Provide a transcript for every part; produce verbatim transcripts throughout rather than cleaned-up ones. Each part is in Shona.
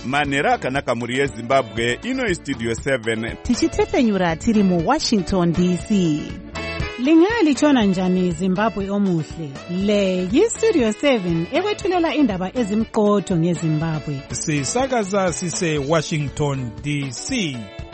manhero akanaka mhuri yezimbabwe. Ino istudio seven tichitefenyura tiri muwashington D C. Lingalitshona njani Zimbabwe omuhle? Le yistudio seven ekwethulela indaba ezimqotho ngeZimbabwe. Sisakaza sise Washington D C.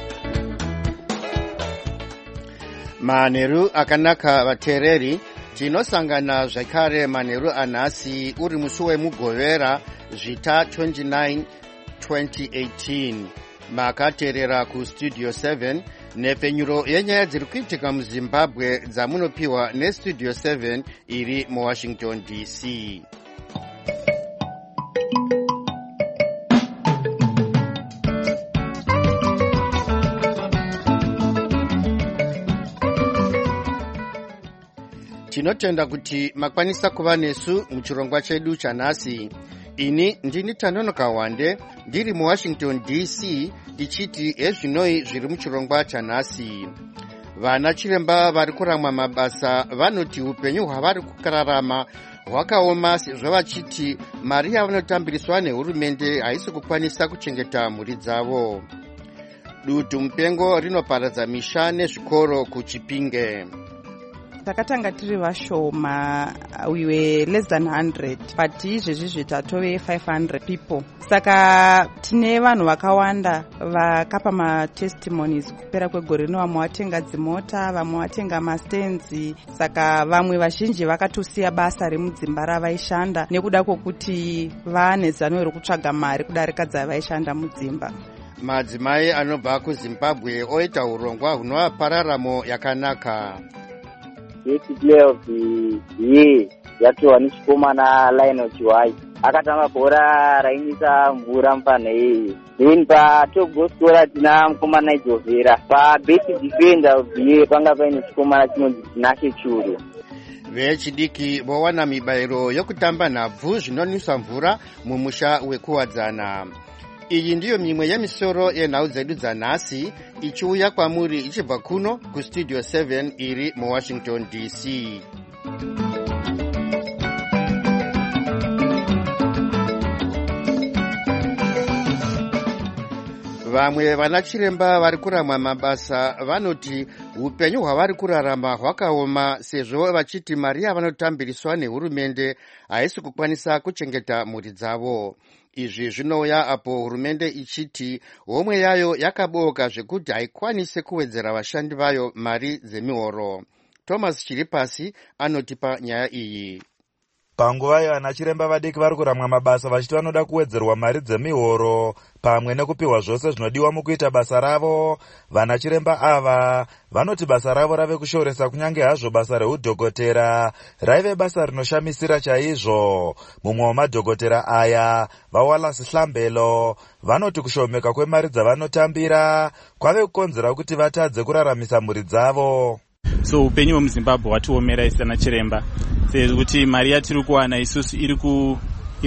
Manheru akanaka vateereri, tinosangana zvakare manheru anhasi uri musi wemugovera zvita twenty-nine twenty eighteen. Makateerera kustudio seven nepfenyuro yenyaya dziri kuitika muZimbabwe dzamunopiwa nestudio seven iri muWashington D C. Tinotenda kuti makwanisa kuva nesu muchirongwa chedu chanhasi. Ini ndini Tanonoka Wande ndiri muWashington D C tichiti ezvinoi zviri muchirongwa chanhasi. Vana chiremba vari kuramwa mabasa vanoti upenyu hwavari kukararama hwakaoma sezvo vachiti mari yavanotambiriswa nehurumende haisi kukwanisa kuchengeta mhuri dzavo. Dutu mupengo rinoparadza misha nezvikoro kuChipinge. Takatanga tiri vashoma, we were less than one hundred, but izvezvi zvitatove five hundred people. Saka tine vanhu vakawanda vakapa matestimonies kupera kwegore rino, vamwe vatenga dzimota, vamwe vatenga mastenzi. Saka vamwe vazhinji vakatosiya basa remudzimba ravaishanda nekuda kwokuti vane zano rekutsvaga mari kudarika dzavaishanda mudzimba. Madzimai anobva kuZimbabwe oita urongwa hunova pararamo yakanaka. Best player of the year yatova nechikomana Lionel Chiwai. Akatamba bhora rainisa mvura mupanhei. Then patop goal scorer tina mukomana Jovera. Pabest defender of the year panga paine chikomana chinonzi Nashe Churu. Vechidiki vowana mibairo yokutamba nhabvu zvinonwisa mvura mumusha wekuwadzana. Iyi ndiyo mimwe yemisoro yenhau dzedu dzanhasi ichiuya kwamuri ichibva kuno kustudio seven iri muWashington D C. Vamwe vana chiremba vari kuramwa mabasa vanoti upenyu hwavari kurarama hwakaoma sezvo vachiti mari yavanotambiriswa nehurumende haisi kukwanisa kuchengeta mhuri dzavo. Izvi zvinouya apo hurumende ichiti homwe yayo yakabooka zvekuti haikwanise kuwedzera vashandi vayo mari dzemihoro. Thomas Chiripasi anotipa nyaya iyi. Panguva iyo vana chiremba vadiki vari kuramwa mabasa vachiti vanoda kuwedzerwa mari dzemihoro pamwe nekupiwa zvose zvinodiwa mukuita basa ravo. Vana chiremba ava vanoti basa ravo rave kushoresa, kunyange hazvo basa reudhokotera raive basa rinoshamisira chaizvo. Mumwe wemadhokotera aya, vaWallace Hlambelo, vanoti kushomeka kwemari dzavanotambira kwave kukonzera kuti vatadze kuraramisa mhuri dzavo. So upenyu hwemuZimbabwe hwatiomera isi ana chiremba, sekuti mari yatiri kuwana isusu iri ku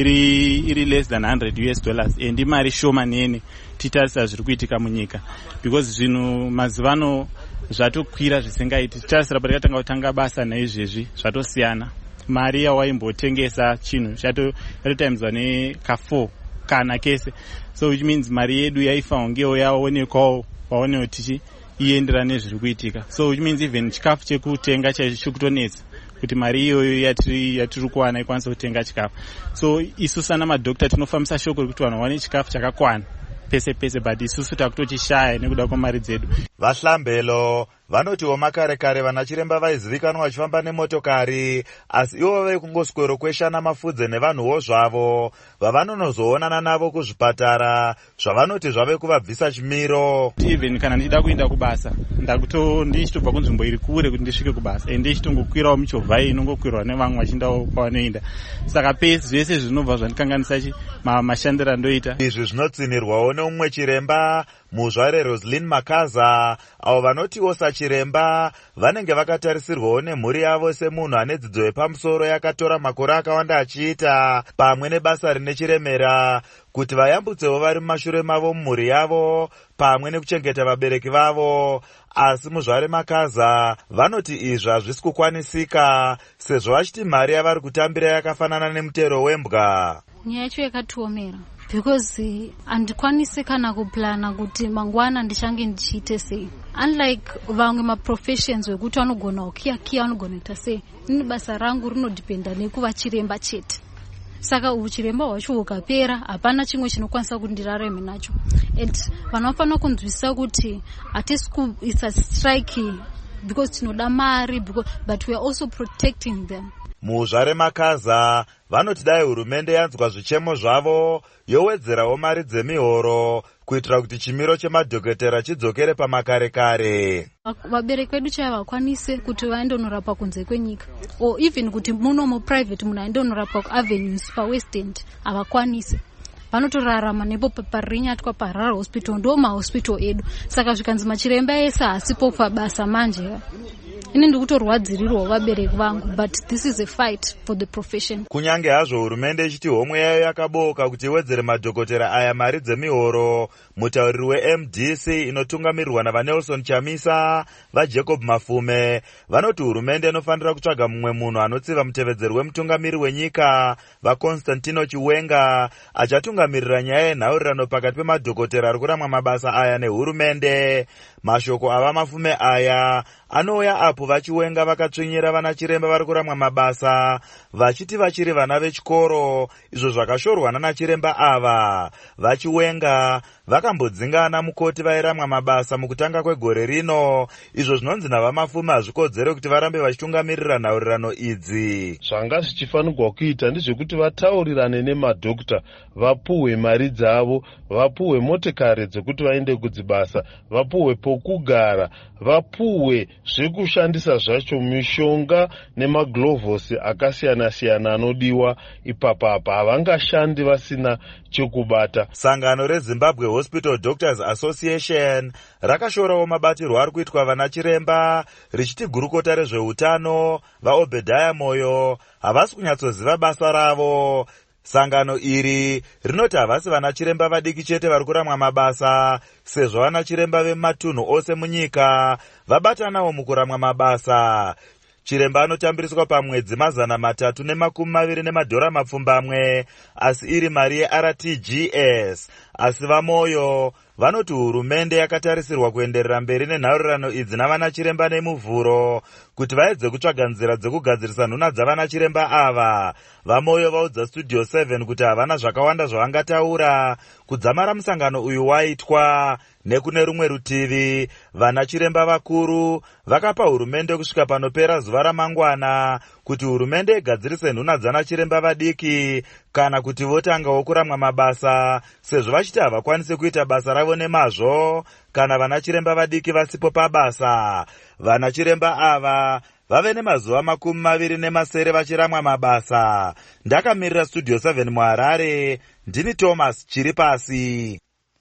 iri iri less than one hundred US dollars, and imari shoma nene titarisa zviri kuitika munyika, because zvinhu mazivano zvatokwira zvisingaiti. Titarisa patakatanga kutanga basa naizvezvi zvatosiyana. Mari yawaimbotengesa chinhu chatotimes neka four kana kese, so which means mari yedu yaifanwa ngewo yaonekwawo waonewo tichi iendera nezviri kuitika. So which means even chikafu chekutenga chaicho kutonetsa kuti mari iyoyo yatiri yatiri kuwana ikwanisa kutenga chikafu. So isu sana madhokita tinofambisa shoko rekuti vanhu vaone chikafu chakakwana pese pese, but isusu takutochishaya nekuda kwemari dzedu. Vahlambelo vanotiwo makare kare vana chiremba vaizivikanwa vachifamba nemotokari, asi ivo vaikungoswero kweshana mafudze nevanhuwo zvavo vavanonozoonana navo kuzvipatara, zvavanoti zvave kuvabvisa chimiro. Even kana ndichida kuenda kubasa ndakuto ndichitobva kunzvimbo iri kure kuti ndisvike kubasa, ende ndichitongokwirawo michovha iyi inongokwirwa nevamwe vachindawo kwavanoenda. Saka pesi zvese zvinobva zvandikanganisa mashandiro andoita. Izvi zvinotsinirwawo neumwe chiremba muzvare Roslyn Makaza, avo vanotiwo sachiremba vanenge vakatarisirwawo nemhuri yavo semunhu ane dzidzo yepamusoro yakatora makore akawanda achiita pamwe nebasa rine chiremera kuti vayambutsewo vari mumashure mavo mumhuri yavo pamwe nekuchengeta vabereki vavo. Asi muzvare Makaza vanoti izvi hazvisi kukwanisika sezvo vachiti mari yavari kutambira yakafanana nemutero wembwa. Nyaya yacho yakatiomera because handikwanisi kana kuplana kuti mangwana ndichange ndichiite sei. Unlike vamwe maprofessions wekuti vanogona kukiya kiya vanogona kuita sei, ini basa rangu rinodhipenda nekuva chiremba chete. Saka uchiremba hwacho ukapera hapana chimwe chinokwanisa kuti ndirarame nacho. And vanhu vanofanira kunzwisisa kuti hatisi kuisa strike because tinoda mari, but we are also protecting them. Muzvare Makaza vanoti dai hurumende yanzwa zvichemo zvavo yowedzerawo mari dzemihoro kuitira kuti chimiro chemadhokotera chidzokere pamakare kare. Vabereki vedu chaiva vakwanise kuti vaende kunorapa kunze kwenyika, or even kuti muno muprivate munhu aende kunorapa kuavenues paWest End havakwanise. Vanotorarama nepo parinyatwa paHarare Hospital, ndo mahospital edu. Saka zvikanzi machiremba ese hasipo pabasa manje, ini ndikutorwadzirirwa vabereki vangu, but this is a fight for the profession. Kunyange hazvo hurumende ichiti homwe yayo yakaboka kuti iwedzere madhokotera aya mari dzemihoro, mutauriri weM D C inotungamirirwa naVanelson Chamisa vaJacob Mafume vanoti hurumende inofanira kutsvaga mumwe munhu anotsiva mutevedzeri wemutungamiri wenyika vaConstantino Chiwenga achatungamirira nyaya yenhaurirano pakati pemadhokotera ari kuramwa mabasa aya nehurumende. Mashoko ava Mafume aya anouya apo vaChiwenga vakatsvinyira vana chiremba vari kuramwa mabasa vachiti vachiri vana vechikoro, izvo zvakashorwa nana chiremba ava. VaChiwenga vakambodzingana mukoti vairamwa mabasa mukutanga kwegore rino, izvo zvinonzi navaMafume hazvikodzere kuti varambe vachitungamirira nhaurirano idzi. Zvanga zvichifanirwa kuita ndezvekuti vataurirane nemadhokota, vapuhwe mari dzavo, vapuhwe motikari dzekuti vaende kudzibasa, vapuhwe pokugara, vapuhwe zvekushandisa zvacho, mishonga nemaglovhosi akasiyana-siyana anodiwa ipapapa. Havangashandi vasina chekubata. Sangano reZimbabwe Hospital Doctors Association rakashorawo mabatirwo ari kuitwa vana chiremba richiti gurukota rezveutano vaObedhaya Moyo havasi kunyatsoziva basa ravo. Sangano iri rinoti havasi vana chiremba vadiki chete vari kuramwa mabasa, sezvo vana chiremba vematunhu ose munyika vabatanawo mukuramwa mabasa. Chiremba anotambiriswa pamwedzi mazana matatu nemakumi maviri nemadhora mapfumbamwe, asi iri mari yeR T G S. Asi vaMoyo vanoti hurumende yakatarisirwa kuenderera mberi nenhaurirano idzi navana chiremba nemuvhuro kuti vaedze kutsvaga nzira dzekugadzirisa nhuna dzavana chiremba ava. VaMoyo vaudza Studio seven kuti havana zvakawanda zvavangataura kudzamara musangano uyu waitwa. Nekune rumwe rutivi, vana chiremba vakuru vakapa hurumende kusvika panopera zuva ramangwana kuti hurumende igadzirise nhuna dzana chiremba vadiki kana kuti votangawo kuramwa mabasa, sezvo vachiti havakwanisi kuita basa ravo nemazvo kana vana chiremba vadiki vasipo pabasa. Vana chiremba ava vave nemazuva makumi maviri nemasere vachiramwa mabasa. Ndakamirira Studio seven muHarare, ndini Thomas Chiripasi.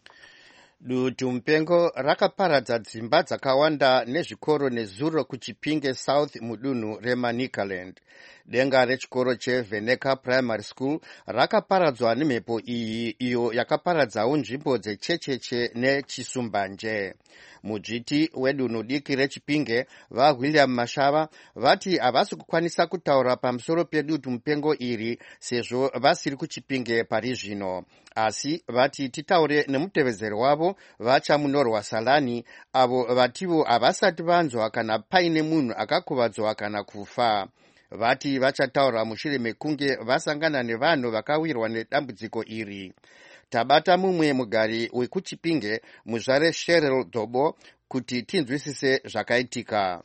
Dutu mupengo rakaparadza dzimba dzakawanda nezvikoro nezuro kuChipinge South mudunhu reManicaland. Denga rechikoro cheVeneka Primary School rakaparadzwa nemhepo iyi, iyo yakaparadzawo nzvimbo dzechecheche neChisumbanje. Mudzviti wedunhu diki reChipinge vaWilliam Mashava vati havasi kukwanisa kutaura pamusoro pedutu mupengo iri sezvo vasiri kuChipinge pari zvino. Asi vati titaure nemutevedzeri wavo vaChamunorwa Salani, avo vativo havasati vanzwa kana paine munhu akakuvadzwa kana kufa. Vati vachataura mushure mekunge vasangana nevanhu vakawirwa nedambudziko iri. Tabata mumwe mugari wekuChipinge, muzvare Cheryl Dobo, kuti tinzwisise zvakaitika.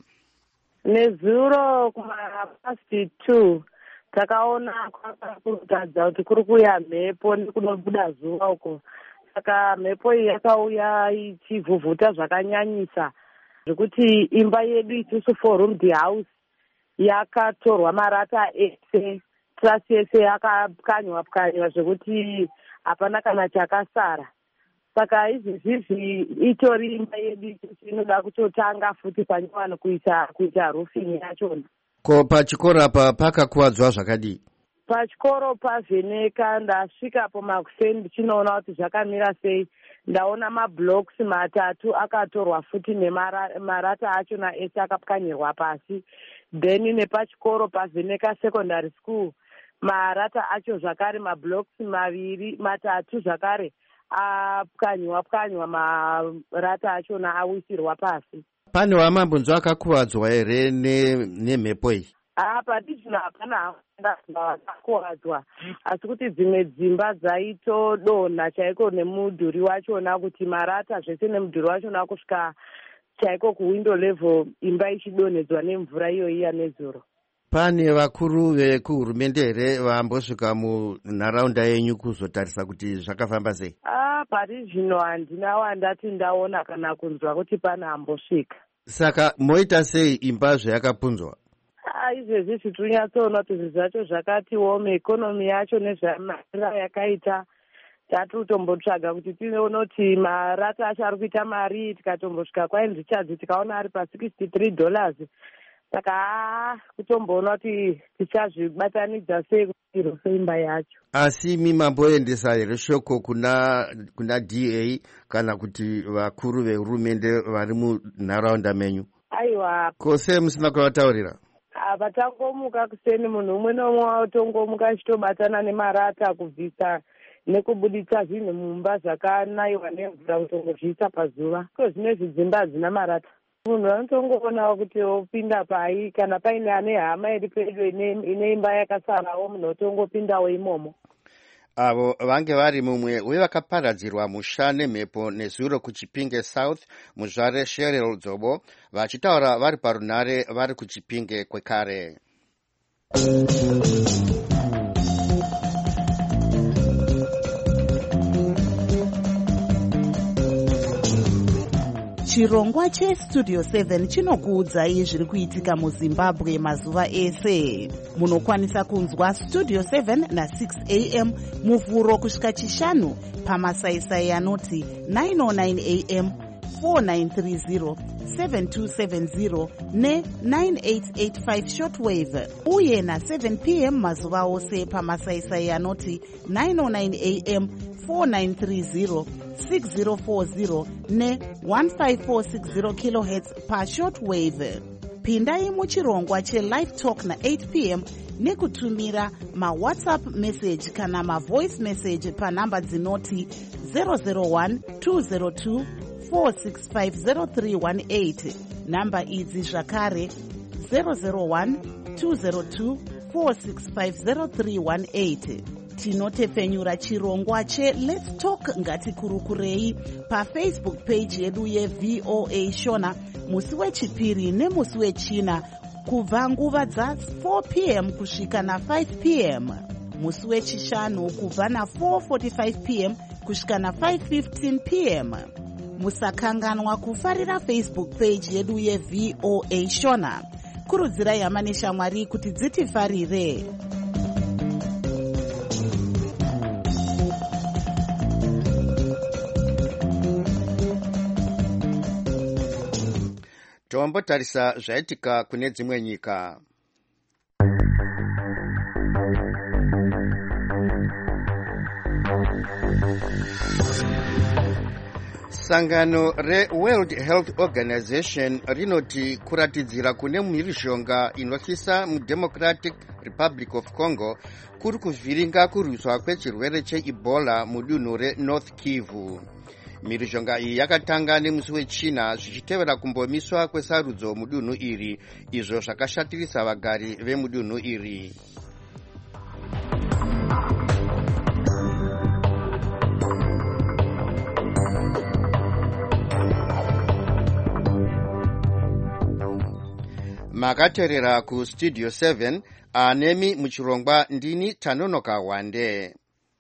Nezuro kumapasti two takaona kwakakutadza kuti kuri kuya mhepo nekunobuda zuva uko. Saka mhepo iyi yakauya ichivhuvhuta zvakanyanyisa zvekuti imba yedu isusu four roomed house yakatorwa marata ese, trasi ese yakapwanywa pwanywa zvekuti hapana kana chakasara. Saka izvizvi itori imba yedu isusu inoda kutotanga futi panyowano kuita kuita roofing yachona. Ko pachikoro apa pakakuwadzwa zvakadii? Pachikoro paVheneka ndasvikapo makuseni ndichinoona kuti zvakamira sei. Ndaona mablocks matatu akatorwa futi nemarata achona ese akapwanyirwa pasi. Then nepachikoro paVheneka Secondary School marata acho zvakare mablocks maviri matatu zvakare apwanywa pwanywa marata achona awisirwa pasi. Pane wamambonzwa akakuwadzwa here nemhepo iyi? Ah, patizvino hapana vakakuwadzwa, asi kuti dzimwe dzimba dzaitodonha chaiko nemudhuri wachona, kuti marata zvese nemudhuri wachona kusvika chaiko kuwindo level, imba ichidonhedzwa nemvura iyoiya nezuro. Pane vakuru vekuhurumende here vambosvika munharaunda yenyu kuzotarisa kuti zvakafamba sei? Ah, patizvino handina wandati ndaona kana kunzwa kuti pane ambosvika. Saka moita sei imba zvayakapunzwa? Ah, izvezvi zvitinyatsoona kuti zvinhu zvacho zvakati wome, ikonomi yacho nezvamarira yakaita, tatotombotsvaga kuti tinoona kuti marata acho ari kuita mari, tikatombosvika kwaini richards tikaona ari pa sixty three dollars. Saka haa kutomboona kuti tichazvibatanidza sei kuti seimba yacho. Asi mimamboendesa here shoko kuna kuna D A kana kuti vakuru vehurumende vari munharaunda menyu? Aiwa. Kose musina kuvataurira? Vatangomuka kuseni, munhu umwe nomwe watongomuka achitobatana nemarata kubvisa nekubuditsa zvinhu mumba zvakanayiwa nemvura kutongozviisa pazuva. Ko zvinezvi dzimba hadzina marata. Munhu anotongoona kuti opinda pai, kana paine ane hama iri pedo ine imba yakasarawo, munhu otongopindawo imomo. Avo vange vari mumwe wevakaparadzirwa musha nemhepo nezuro kuChipinge South, muzvare Cheryl Dzobo, vachitaura vari parunhare vari kuChipinge kwekare. Chirongwa cheStudio seven chinokuudzai zviri kuitika muZimbabwe mazuva ese. Munokwanisa kunzwa Studio seven na six a m muvhuro kusvika chishanu pamasaisai anoti nine oh nine a m, four nine three zero, seven two seven zero ne nine eight eight five shortwave, uye na seven p m mazuva ose pamasaisai anoti nine oh nine a m, four nine three zero, six zero four zero ne one five four six zero kilohertz pa shortwave. Pindai muchirongwa cheLive Talk na eight p m nekutumira mawhatsapp message kana mavoice message panhamba dzinoti zero zero one two zero two four six five zero three one eight. Namba idzi zvakare zero zero one two zero two four six five zero three one eight. Tinotepfenyura chirongwa che Let's Talk ngatikurukurei paFacebook page yedu yeV O A Shona musi wechipiri nemusi wechina kubva nguva dza four p m kusvika na five p m, musi wechishanu kubva na four forty-five p m kusvika na five fifteen p m. Musakanganwa kufarira Facebook page yedu yeV O A Shona. Kurudzirai hama neshamwari kuti dzitifarire. Tombotarisa zvaitika kune dzimwe nyika. Sangano reWorld Health Organization rinoti kuratidzira kune mhirizhonga inotyisa muDemocratic Republic of Congo kuri kuvhiringa kurwiswa kwechirwere cheEbola mudunhu reNorth Kivu. Mhirizhonga iyi yakatanga nemusi wechina zvichitevera kumbomiswa kwesarudzo mudunhu iri, izvo zvakashatirisa vagari vemudunhu iri. Makaterera kuStudio seven, anemi muchirongwa ndini Tanonoka Wande.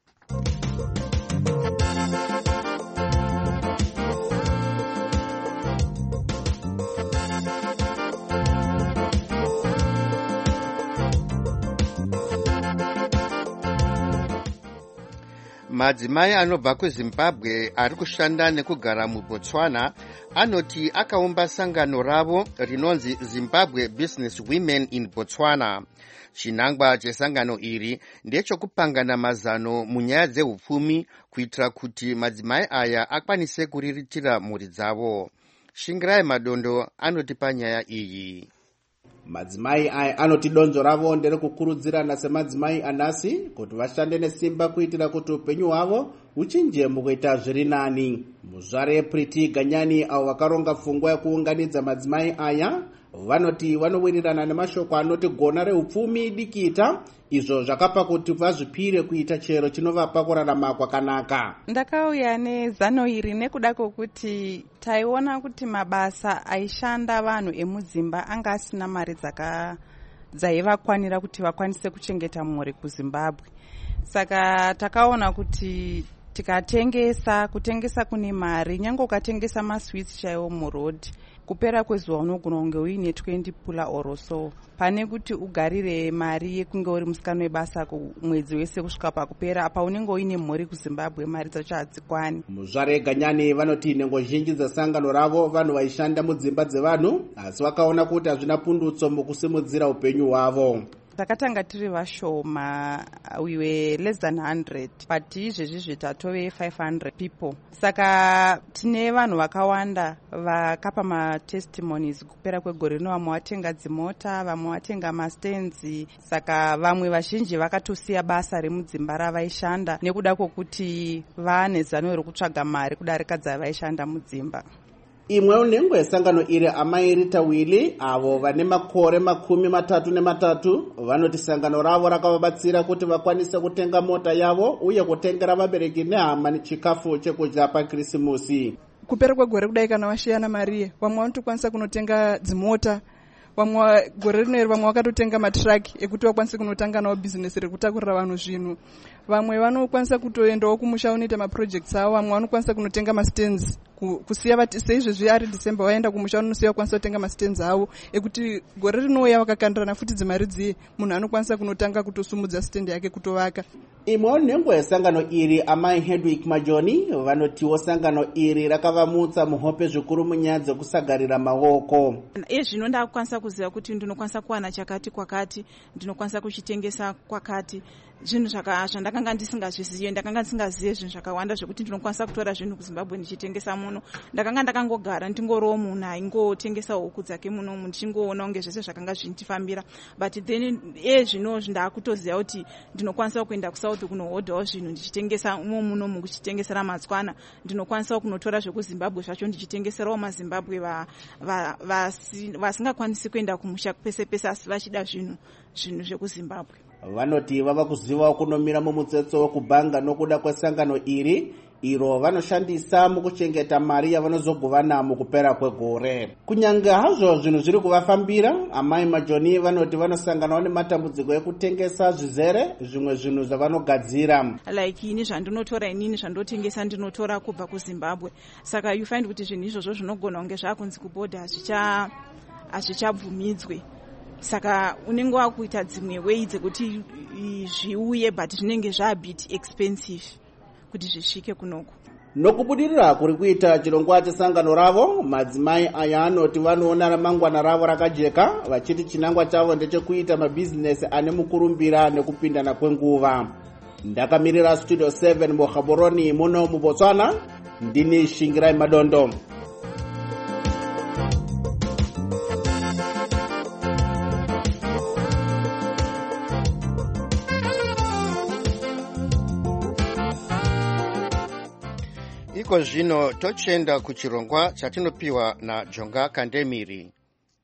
Madzimai anobva kuZimbabwe ari kushanda nekugara muBotswana anoti akaumba sangano ravo rinonzi Zimbabwe Business Women in Botswana. Chinangwa chesangano iri ndechokupangana mazano munyaya dzehupfumi kuitira kuti madzimai aya akwanise kuriritira mhuri dzavo. Shingirai Madondo anotipa nyaya iyi. madzimai aya anoti donzvo ravo nderekukurudzirana semadzimai anhasi kuti vashande nesimba kuitira kuti upenyu hwavo huchinje mukuita zviri nani. Muzvare Priti Ganyani avo vakaronga pfungwa yekuunganidza madzimai aya vanoti vanowirirana nemashoko anoti gona reupfumi dikita, izvo zvakapa kuti vazvipire kuita chero chinovapa kurarama kwakanaka. Ndakauya nezano iri nekuda kwokuti taiona kuti mabasa aishanda vanhu emudzimba anga asina mari dzaka dzaivakwanira kuti vakwanise kuchengeta mhuri kuZimbabwe. Saka takaona kuti tikatengesa kutengesa kune mari, nyange ukatengesa maswits chaiwo murodhi, kupera kwezuva unogona kunge uine twenty pula or so, pane kuti ugarire mari yekunge uri musikana webasa mwedzi wese kusvika pakupera apa unenge uine mhuri kuZimbabwe, mari dzacho hadzikwani. Muzvare Ganyani vanoti nhengo zhinji dzesangano ravo vanhu vaishanda mudzimba dzevanhu, asi vakaona kuti hazvina pundutso mukusimudzira upenyu hwavo. Takatanga tiri vashoma, we were less than one hundred, but izvezvi zvitatove five hundred people. Saka tine vanhu vakawanda vakapa matestimonies kupera kwegore rino, vamwe vatenga dzimota, vamwe vatenga mastenzi. Saka vamwe vazhinji vakatosiya basa remudzimba ravaishanda nekuda kwokuti vane zano rekutsvaga mari kudarika dzavaishanda mudzimba. Imwe nhengo yesangano iri amai Rita Willy avo vane makore makumi matatu nematatu vanoti sangano ravo rakavabatsira kuti vakwanise kutenga mota yavo uye kutengera vabereki nehama chikafu chekudya paKrisimusi. Kupera kwegore kudai kana washiyana mari, vamwe vanotokwanisa kunotenga dzimota, vamwe gore rino vamwe vakatotenga matraki ekuti vakwanise kunotanga nawo bhizinesi rekutakurira vanhu zvinhu. Vamwe vanokwanisa kutoendawo kumusha unoita maprojects avo, vamwe vanokwanisa kunotenga mastands kusiya vati seizvezvi ari December waenda kumusha unosiya kwanisa kutenga mastands avo ekuti gore rinouya vakakandirana futi dzimari dziye munhu anokwanisa kunotanga kutosumudza stand yake kutovaka. Imwewo nhengo yesangano iri amai Hedwig Majoni vanotiwo sangano iri rakavamutsa muhope zvikuru munyaya dzekusagarira maoko. Ezvino ndakukwanisa kuziva kuti ndinokwanisa kuwana chakati kwakati, ndinokwanisa kuchitengesa kwakati, zvinhu zvandakanga ndisingazvizive. Ndakanga ndisingazive zvinhu zvakawanda zvekuti ndinokwanisa kutora zvinhu kuZimbabwe ndichitengesa muno. Ndakanga ndakangogara ndingoriwo munhu aingotengesa huku dzake muno ndichingoona kunge zvese zvakanga zvichindifambira, but then ezvino ndakutoziva kuti ndinokwanisa kuenda kuSouth kunohodhawo zvinhu ndichitengesa umo muno mukuchitengesera matswana. Ndinokwanisa kunotora zvekuZimbabwe zvacho ndichitengeserawo maZimbabwe vasingakwanisi kuenda kumusha pese pese asi vachida zvinhu zvinhu zvekuZimbabwe. Vanoti vava kuzivawo kunomira mumutsetso wekubhanga nokuda kwesangano iri iro vanoshandisa mukuchengeta mari yavanozogova mukupera kwegore. Kunyange hazvo zvinhu zviri kuvafambira, amai Majoni vanoti vanosanganawo nematambudziko ekutengesa zvizere zvimwe zvinhu zvavanogadzira. Like ini zvandinotora inini zvandotengesa ndinotora kubva kuZimbabwe. Saka you find kuti zvinhu izvozvo zvinogona kunge zvakunzi kubhodha hazvichabvumidzwe. Saka unenge wakuita dzimwe way dzekuti zviuye but zvinenge zvabit expensive kuti zvisvike kunoko. Nokubudirira kuri kuita chirongwa chesangano ravo, madzimai aya anoti vanoona ramangwana ravo rakajeka, vachiti chinangwa chavo ndechekuita mabhizinesi ane mukurumbira nekupindana kwenguva. Ndakamirira Studio seven muGaborone muno muBotswana, ndini Shingirai Madondo. Iko zvino tochenda kuchirongwa chatinopiwa na Jonga Kandemiri.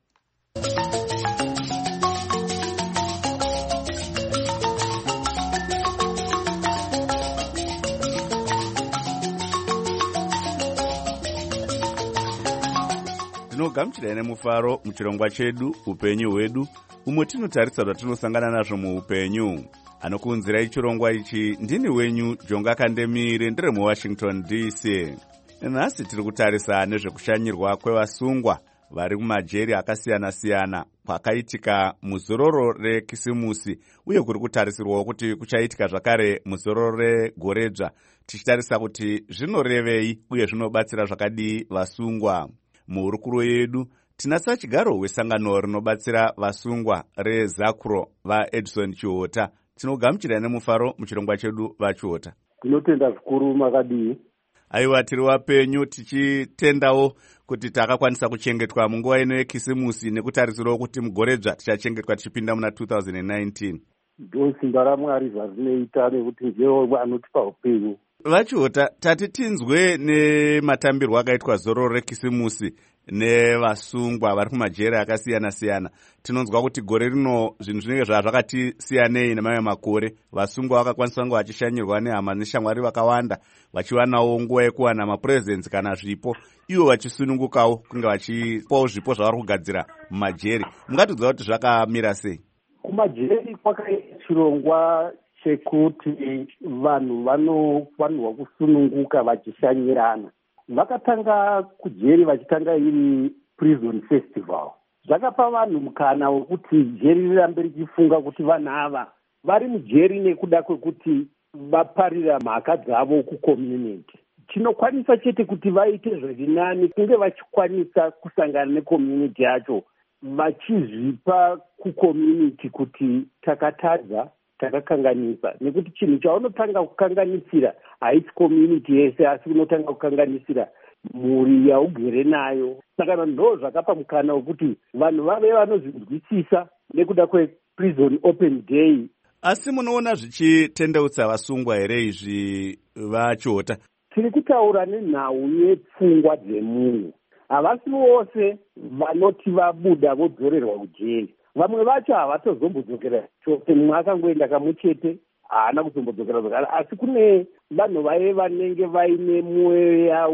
Tinogamuchira nemufaro muchirongwa chedu upenyu hwedu, umwe tinotarisa zvatinosangana nazvo muupenyu. Anokuunzirai chirongwa ichi ndini wenyu Jonga Kandemiri, ndiri muWashington D C. Nhasi tiri kutarisa nezvekushanyirwa kwevasungwa vari mumajeri akasiyana-siyana kwakaitika muzororo reKisimusi, uye kuri kutarisirwawo kuti kuchaitika zvakare muzororo regoredzva, tichitarisa kuti zvinorevei uye zvinobatsira zvakadii vasungwa. Muhurukuro yedu tinatsa chigaro wesangano rinobatsira vasungwa reZakuro vaEdison Chiota. Tinogamuchira nemufaro muchirongwa chedu vachiota. Tinotenda zvikuru makadii. Aiwa, tiri wapenyu tichitendawo kuti takakwanisa kuchengetwa munguva ino yekisimusi nekutarisirawo kuti mugoredzva tichachengetwa tichipinda muna two thousand nineteen? ndo simba ramwari zvazvinoita nekuti ndiwo anotipa upenyu. Vachiota, tati tinzwe nematambirwo akaitwa zoro rekisimusi nevasungwa vari kumajere akasiyana-siyana. Tinonzwa kuti gore rino zvinhu zvinenge zvazvakati siyanei nemamwe makore. Vasungwa vakakwanisa kunge vachishanyirwa nehama neshamwari vakawanda, vachivanawo nguva yekuwana mapurezensi kana zvipo, ivo vachisunungukawo kunge vachipawo zvipo zvavari kugadzira mumajeri. Mungatidza kuti zvakamira sei? Kumajeri kwakaita chirongwa chekuti vanhu vanofanirwa kusununguka vachishanyirana. Vakatanga kujeri vachitanga iri prison festival. Zvakapa vanhu mukana wekuti jeri rirambe richifunga kuti vanhu ava vari mujeri nekuda kwekuti vaparira mhaka dzavo kucommunity. Chinokwanisa chete kuti vaite zviri nani kunge vachikwanisa kusangana necommunity yacho, vachizvipa kucommunity kuti takatadza, takakanganisa. Nekuti chinhu chaunotanga kukanganisira haisi community yese, asi unotanga kukanganisira mhuri yaugere nayo. Saka ndo zvakapa mukana wekuti vanhu vave vanozvinzwisisa nekuda kweprison open day. Asi munoona zvichitendeutsa vasungwa here izvi Vachiota? Tiri kutaura nenhau yepfungwa dzemunhu. Havasi vose vanoti vabuda vodzorerwa kujeri. Vamwe vacho havatozombodzokerera chose, mumwe akangoenda kamwe chete haana kuzombodzokera zvakare. Asi kune vanhu vaive vanenge vaine mweya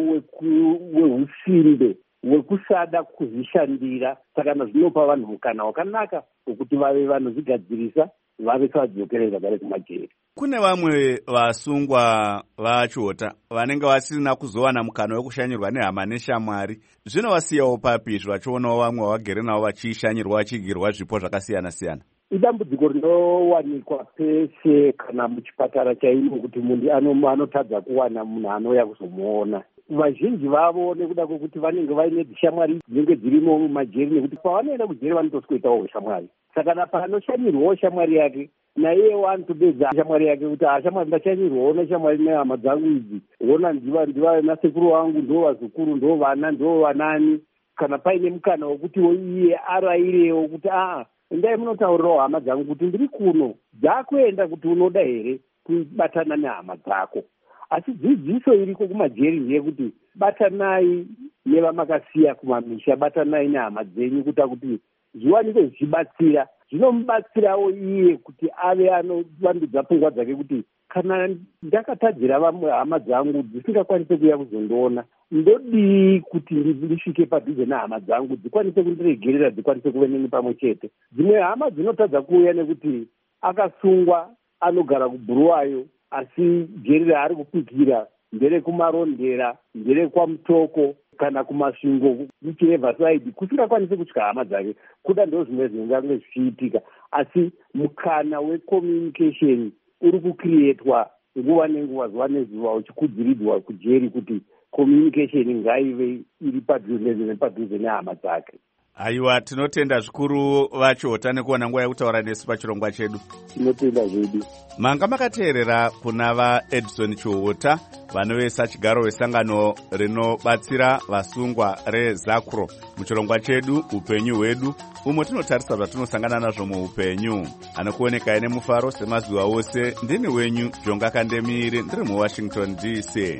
wehusimbe wekusada kuzvishandira. Saka zvinopa vanhu mukana wakanaka wekuti vave vanozvigadzirisa, vave vadzokere zvakare kumajeri. Kune vamwe vasungwa Vachiota vanenge vasina kuzowana mukana wekushanyirwa nehama neshamwari. Zvinovasiyawo papi izvi vachionawo vamwe vagere navo vachishanyirwa vachigirwa zvipo zvakasiyana-siyana? Idambudziko rinowanikwa peshe kana muchipatara chaimo kuti munhu anotadza kuwana munhu anouya kuzomuona. Vazhinji vavo nekuda kwekuti vanenge vaine dzishamwari dzinenge dzirimo mumajeri, nekuti pavanoenda kujeri vanotoswetawo shamwari. Saka napaanoshanyirwawo shamwari yake, naiyewo anotobedza shamwari yake kuti ashamwari ndashanyirwawo neshamwari nehama dzangu idzi, ona ndiva ndiva nasekuru wangu, ndo vazukuru, ndo vana, ndo vanani. Kana paine mukana wekuti iye arayirewo kuti aa endai munotaurirawo hama dzangu kuti ndiri kuno, dzakuenda kuti unoda here kubatana nehama dzako. Asi dzidziso iriko kumajeri ndeyekuti batanai nevamakasiya kumamisha, batanai nehama dzenyu kuita kuti zviwanike zvichibatsira. Zvinomubatsirawo iye kuti ave anovandudza pfungwa dzake kuti kana ndakatadzira vamwe hama dzangu dzisingakwanise kuuya kuzondiona, ndodii kuti ndisvike padhuze nehama dzangu dzikwanise kundiregerera, dzikwanise kuve neni pamwe chete. Dzimwe hama dzinotadza kuuya nekuti akasungwa anogara kubhuruwayo, asi jeri raari kupikira nderekumarondera, nderekwamutoko kana kumasvingo kuchievhasaidi, kusingakwanisi kutya hama dzake. Kuda ndo zvimwe zvingange zvichiitika, asi mukana wecommunication uri kukrietwa nguva nenguva, zuva nezuva, uchikudziridzwa kujeri kuti communication ngaive iri padhuze nepadhuze nehama dzake. Aiwa, tinotenda zvikuru Vachiota nekuona nguva yekutaura nesu pachirongwa chedu. Tinotenda zvedu. Manga makateerera kuna vaEdison Chiota, vanovesa chigaro wesangano rinobatsira vasungwa reZACRO muchirongwa chedu upenyu hwedu, umo tinotarisa zvatinosangana nazvo muupenyu. Anokuoneka ine mufaro semazuva ose. Ndini wenyu Jonga Kandemire, ndiri muWashington D C.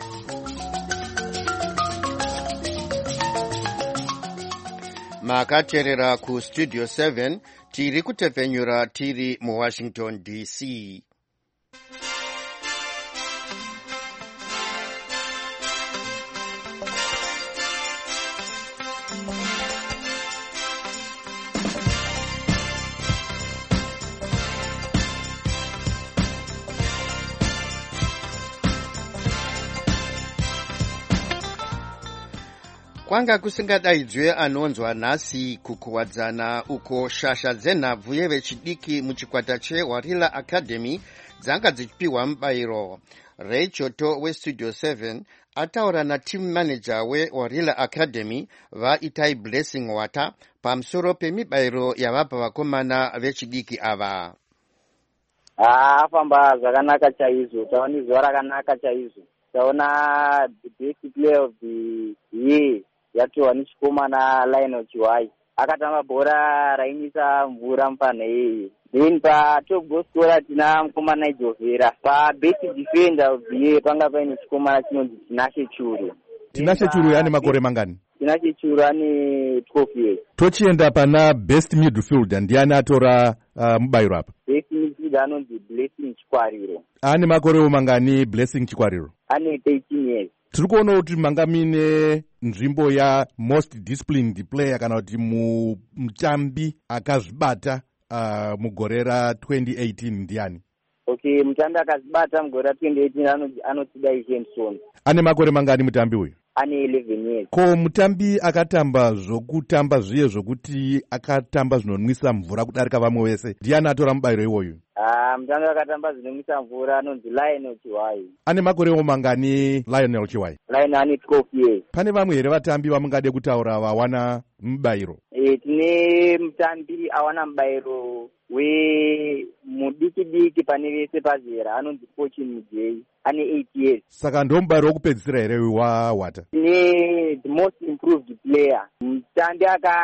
Makateerera ku Studio seven, tiri kutepfenyura tiri mu Washington D C. Kwanga kusingadaidzwe anonzwa nhasi kukuwadzana uko shasha dzenhabvu yevechidiki muchikwata cheWarila Academy dzanga dzichipiwa mubayiro. Ray Choto weStudio seven ataura nateam manager weWarila Academy vaItai Blessing Wata pamusoro pemibayiro yavapa vakomana vechidiki ava. Ah, afamba zvakanaka chaizvo, taona zuva rakanaka chaizvo. Taona the best player of the year yatova nechikomana Lionel Chiwai. Akatamba bhora rainisa mvura mupanhei. Then patop goal scorer tina mukomana Ijovera. Pabest defender of the year panga paine chikomana chinonzi Tinashe Churu. Tinashe Churu ane makore mangani? Tinashe Churu ane twelve years. Tochienda pana best midfielder ndiani atora uh, mubayiro apa? Best midfielder anonzi Blessing Chikwariro. Ane makore mangani Blessing Chikwariro? Ane thirteen years. Tiri kuona kuti manga mine nzvimbo ya most disciplined player kana kuti mutambi akazvibata uh, mugore ra twenty eighteen ndiani? Okay, mutambi akazvibata mugore ra twenty eighteen anotidai Jameson. Ane makore mangani mutambi uyu? Ane eleven years. Ko mutambi akatamba zvokutamba zviye zvokuti akatamba zvinonwisa mvura kudarika vamwe vese ndiani atora mubayiro iwoyu? Ah, mutambi akatamba zvinonwisa mvura anonzi Lionel Chiwai. Ane makore mangani Lionel Chiwai? Lionel ane twelve years. Pane vamwe here vatambi vamungade kutaura vawana mubayiro? E, tine mutambi awana mubayiro wemudiki diki pane vese pazera anonzi Fortune Mujei. Ane eight years. Saka ndo mubayiro wokupedzisira here wawata? Ne the most improved player. Mutambi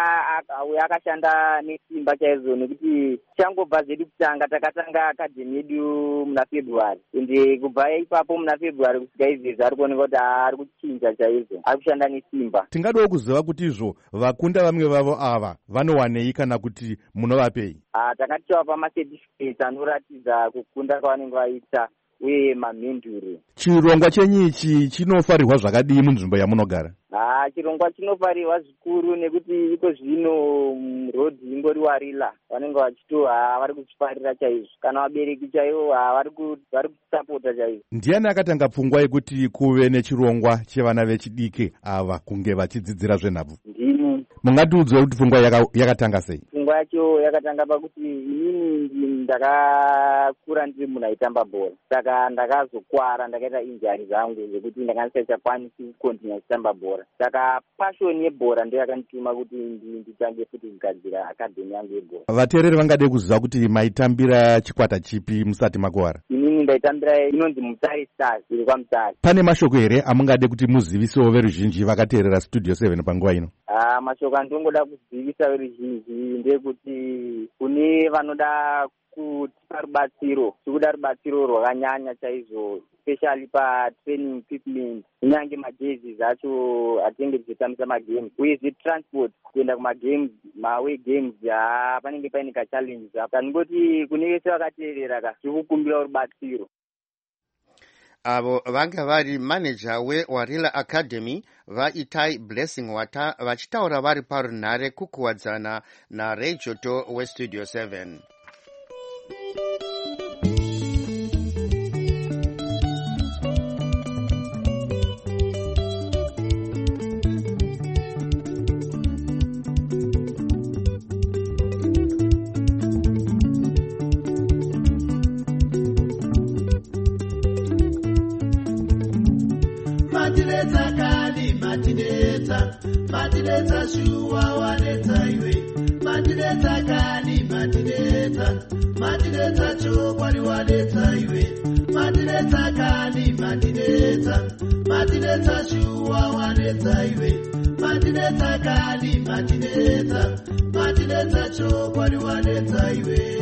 akashanda nesimba chaizvo nekuti changobva zvedu kutanga takatanga akadhemi yedu muna February. Ende kubva ipapo muna February kusvika izvezvi ari kuoneka kuti ari kuchinja chaizvo. Ari kushanda nesimba. Tingadewo kuziva kuti izvo vakunda vamwe vavo ava vanowanei kana kuti munovapei? Ah, takati tovapa macertificates anoratidza kukunda kwavanenge vaita uye mamhenduro. Chirongwa chenyu ichi chinofarirwa zvakadii munzvimbo yamunogara? Ah, chirongwa chinofarirwa zvikuru nekuti iko zvino road ingori warila. Vanenge vachitoha vari kuchifarira chaizvo. Kana vabereki chaivo vari kusapota chaizvo. Ndiani akatanga pfungwa yekuti kuve nechirongwa chevana vechidiki ava kunge vachidzidzira zvenhabvu? Ndini. Mungatiudze kuti pfungwa yakatanga sei? Pfungwa yacho yakatanga pakuti inini ndakakura ndiri munhu aitamba bhora. Saka ndakazokwara ndakaita injari dzangu zvekuti ndakasachakwanisi kukontinua kutamba bhora. Saka passion yebhora ndiyo yakandituma kuti nditange futi kugadzira akadhemi yangu yebhora. Vateereri vangade kuziva kuti maitambira chikwata chipi musati makuwara? Inini ndaitambira inonzi Mutare Stars iri kwaMutare. Pane mashoko here amungade kuti muzivisewo veruzhinji vakateerera Studio seven panguva ino? Ah, mashoko andingoda kuzivisa veruzhinji ndekuti kune vanoda kutipa rubatsiro, tikuda rubatsiro rwakanyanya chaizvo, especially patraining equipment, kunyange majezi zacho atinge tichitambisa magames, uye zvetransport kuenda kumagames, maaway games, ah, panenge paine kachallenge apa. Ndingoti kune vese vakateerera ka tirikukumbira rubatsiro. Avo vanga vari manager weWarila Academy vaItai Blessing Wata vachitaura vari parunhare kukuwadzana naRay Joto weStudio seven. Matineta kani matineta, matineta shuwa waneta iwe. Matineta kani matineta, matineta chokwani waneta iwe. Matineta kani matineta, matineta shuwa waneta iwe. Matineta kani matineta, matineta chokwani waneta iwe.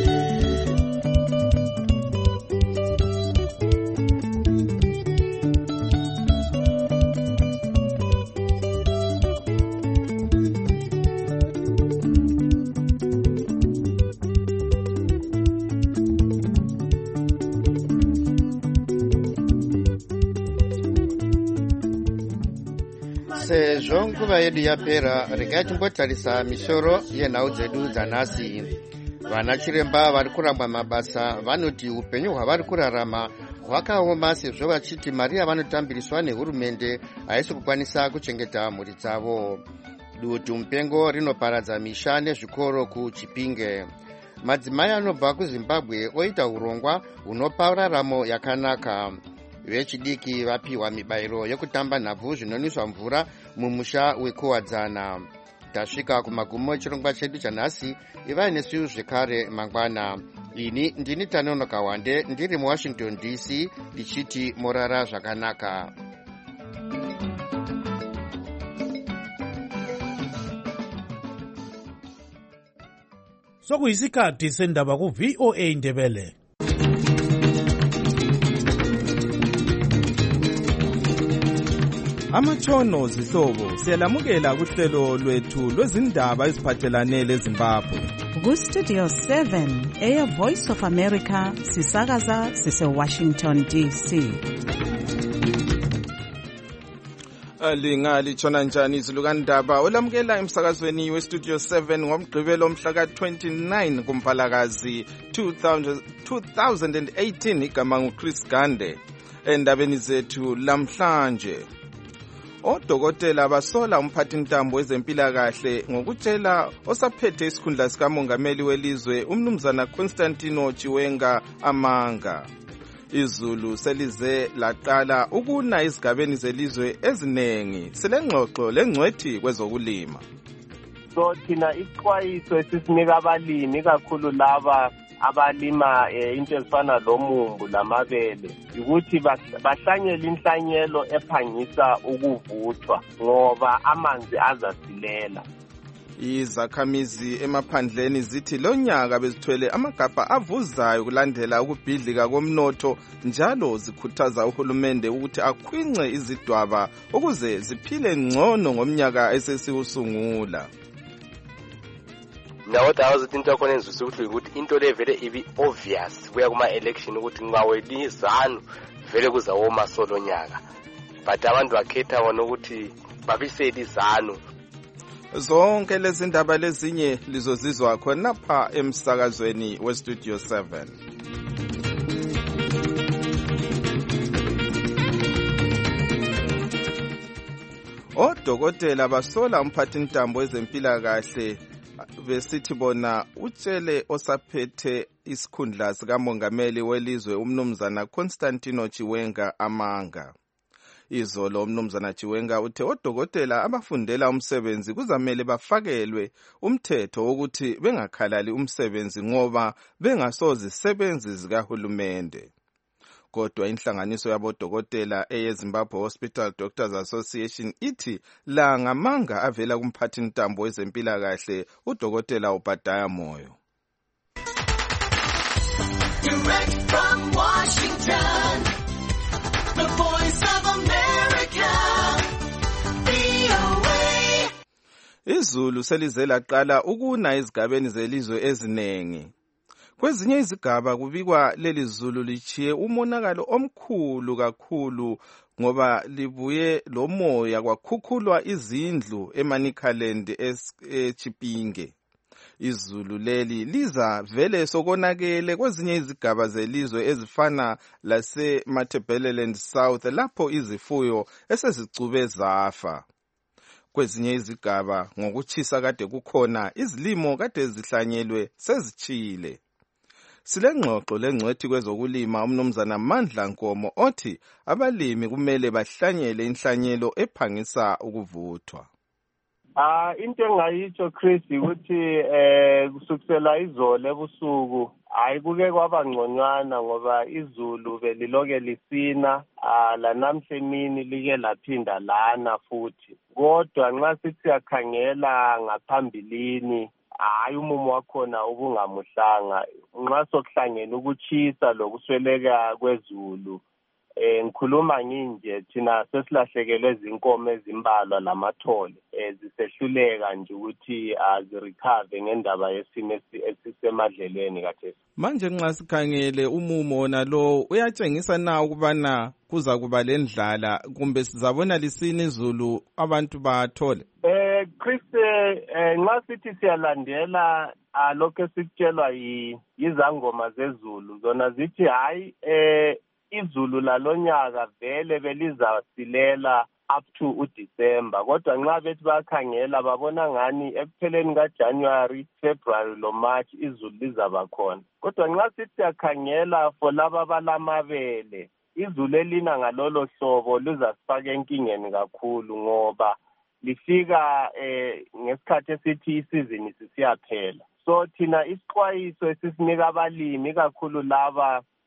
Sezvo nguva yedu yapera, regai timbotarisa misoro yenhau dzedu dzanhasi. Vana chiremba vari kuramba mabasa vanoti upenyu hwavari kurarama hwakaoma sezvo vachiti mari yavanotambiriswa nehurumende haisi kukwanisa kuchengeta mhuri dzavo. Dutu mupengo rinoparadza misha nezvikoro kuChipinge. Madzimai anobva kuZimbabwe oita urongwa hunopa raramo yakanaka. Vechidiki vapiwa mibayiro yokutamba nhabvu zvinonwiswa mvura mumusha wekuwadzana. Tasvika kumagumo echirongwa chedu chanhasi. Ivai nesu zvekare mangwana. Ini ndini Tanonoka Wande ndiri muWashington D C ndichiti morara zvakanaka. sokuyisikhathi sendaba ku-V O A Ndebele. Amatshono zihlobo siyalamukela kuhlelo lwethu lwezindaba eziphathelane leZimbabwe. Ku-Studio seven eya Voice of America sisakaza sise-Washington D C. Lingali tshona njani izulu kandaba olamukela emsakazweni we-Studio seven ngomgqibelo mhla ka-twenty-nine kuMpalakazi two thousand eighteen igama nguChris Gande. Endabeni zethu lamhlanje, odokotela basola umphathintambo wezempilakahle ngokutshela osaphethe isikhundla sikamongameli welizwe umnumzana Constantino Chiwenga amanga. Izulu selize laqala ukuna izigabeni zelizwe ezinengi. Silengxoxo lengcwethi kwezokulima. So thina isixwayiso esisinika abalimi kakhulu laba abalima into ezifana lomumbu lamabele ukuthi bahlanyele inhlanyelo ephangisa ukuvuthwa ngoba amanzi azasilela. Izakhamizi emaphandleni zithi lo nyaka bezithwele amagabha avuzayo kulandela ukubhidlika komnotho, njalo zikhuthaza uhulumende ukuthi akhwince izidwaba ukuze ziphile ngcono ngomnyaka esesiwusungula. Nawo tawazi into khona enzuzo ukuthi ukuthi into le vele ibi obvious kuya kuma election ukuthi ngaweli izanu vele kuzawoma solo nyaka, but abantu bakhetha bona ukuthi babiseli izanu. Zonke lezi ndaba lezinye lizozizwa khona pha emsakazweni we-Studio seven. Odokotela basola umphathintambo wezempilakahle besithi bona utshele osaphethe isikhundla sikamongameli welizwe umnumzana Constantino Chiwenga amanga. Izolo umnumzana Chiwenga uthe odokotela abafundela umsebenzi kuzamele bafakelwe umthetho wokuthi bengakhalali umsebenzi ngoba bengasozisebenzi zikahulumende. Kodwa inhlanganiso yabodokotela eyeZimbabwe Hospital Doctors Association ithi la ngamanga avela kumphathintambo wezempilakahle udokotela Obadiah Moyo. Direct from Washington, the Voice of America, V O A. Izulu selize laqala ukuna izigabeni zelizwe ezinengi. Kwezinye izigaba kubikwa leli zulu lichiye umonakalo omkhulu kakhulu ngoba libuye lomoya kwakhukhulwa izindlu eManicaland eChipinge. Izulu leli liza vele sokonakele kwezinye izigaba zelizwe ezifana lase Matabeleland South lapho izifuyo esezicube zafa. Kwezinye izigaba ngokuchisa kade kukhona izilimo kade zihlanyelwe sezichile. Silengxoxo lengcwethi kwezokulima umnumzana Mandla Nkomo othi abalimi kumele bahlanyele inhlanyelo ephangisa ukuvuthwa. Ah into engayitsho Chris ukuthi eh kusukela izolo ebusuku ayikuke kwaba ngconywana ngoba izulu beliloke lisina, ah la namhla emini like laphinda lana futhi. Kodwa nxa sithi siyakhangela ngaphambilini hayi umumo wakhona ubungamuhlanga nxa sokuhlangene ukuchisa lokusweleka kwezulu. Eh ngikhuluma nginje thina sesilahlekelwe izinkomo ezimbalwa lamathole ezisehluleka nje ukuthi azirecover ngendaba yesimo esisemadlelweni kathesi. Manje nxa sikhangele umumo wona lo uyatshengisa na ukubana kuza kuba lendlala kumbe sizabona lisini izulu abantu bathole? Eh Chris eh nxa sithi siyalandela lokho esikutshelwa yizangoma zezulu zona zithi hayi eh izulu lalonyaka vele belizasilela up to uDecember, kodwa nxa bethi bakhangela babona ngani ekupheleni kaJanuary, February lo March izulu lizaba khona. Kodwa nxa sithi yakhangela for laba balamabele izulu elina ngalolo hlobo lizasifaka enkingeni kakhulu ngoba lifika eh ngesikhathi esithi isizini sisiyaphela. So thina isixwayiso esisinika abalimi kakhulu laba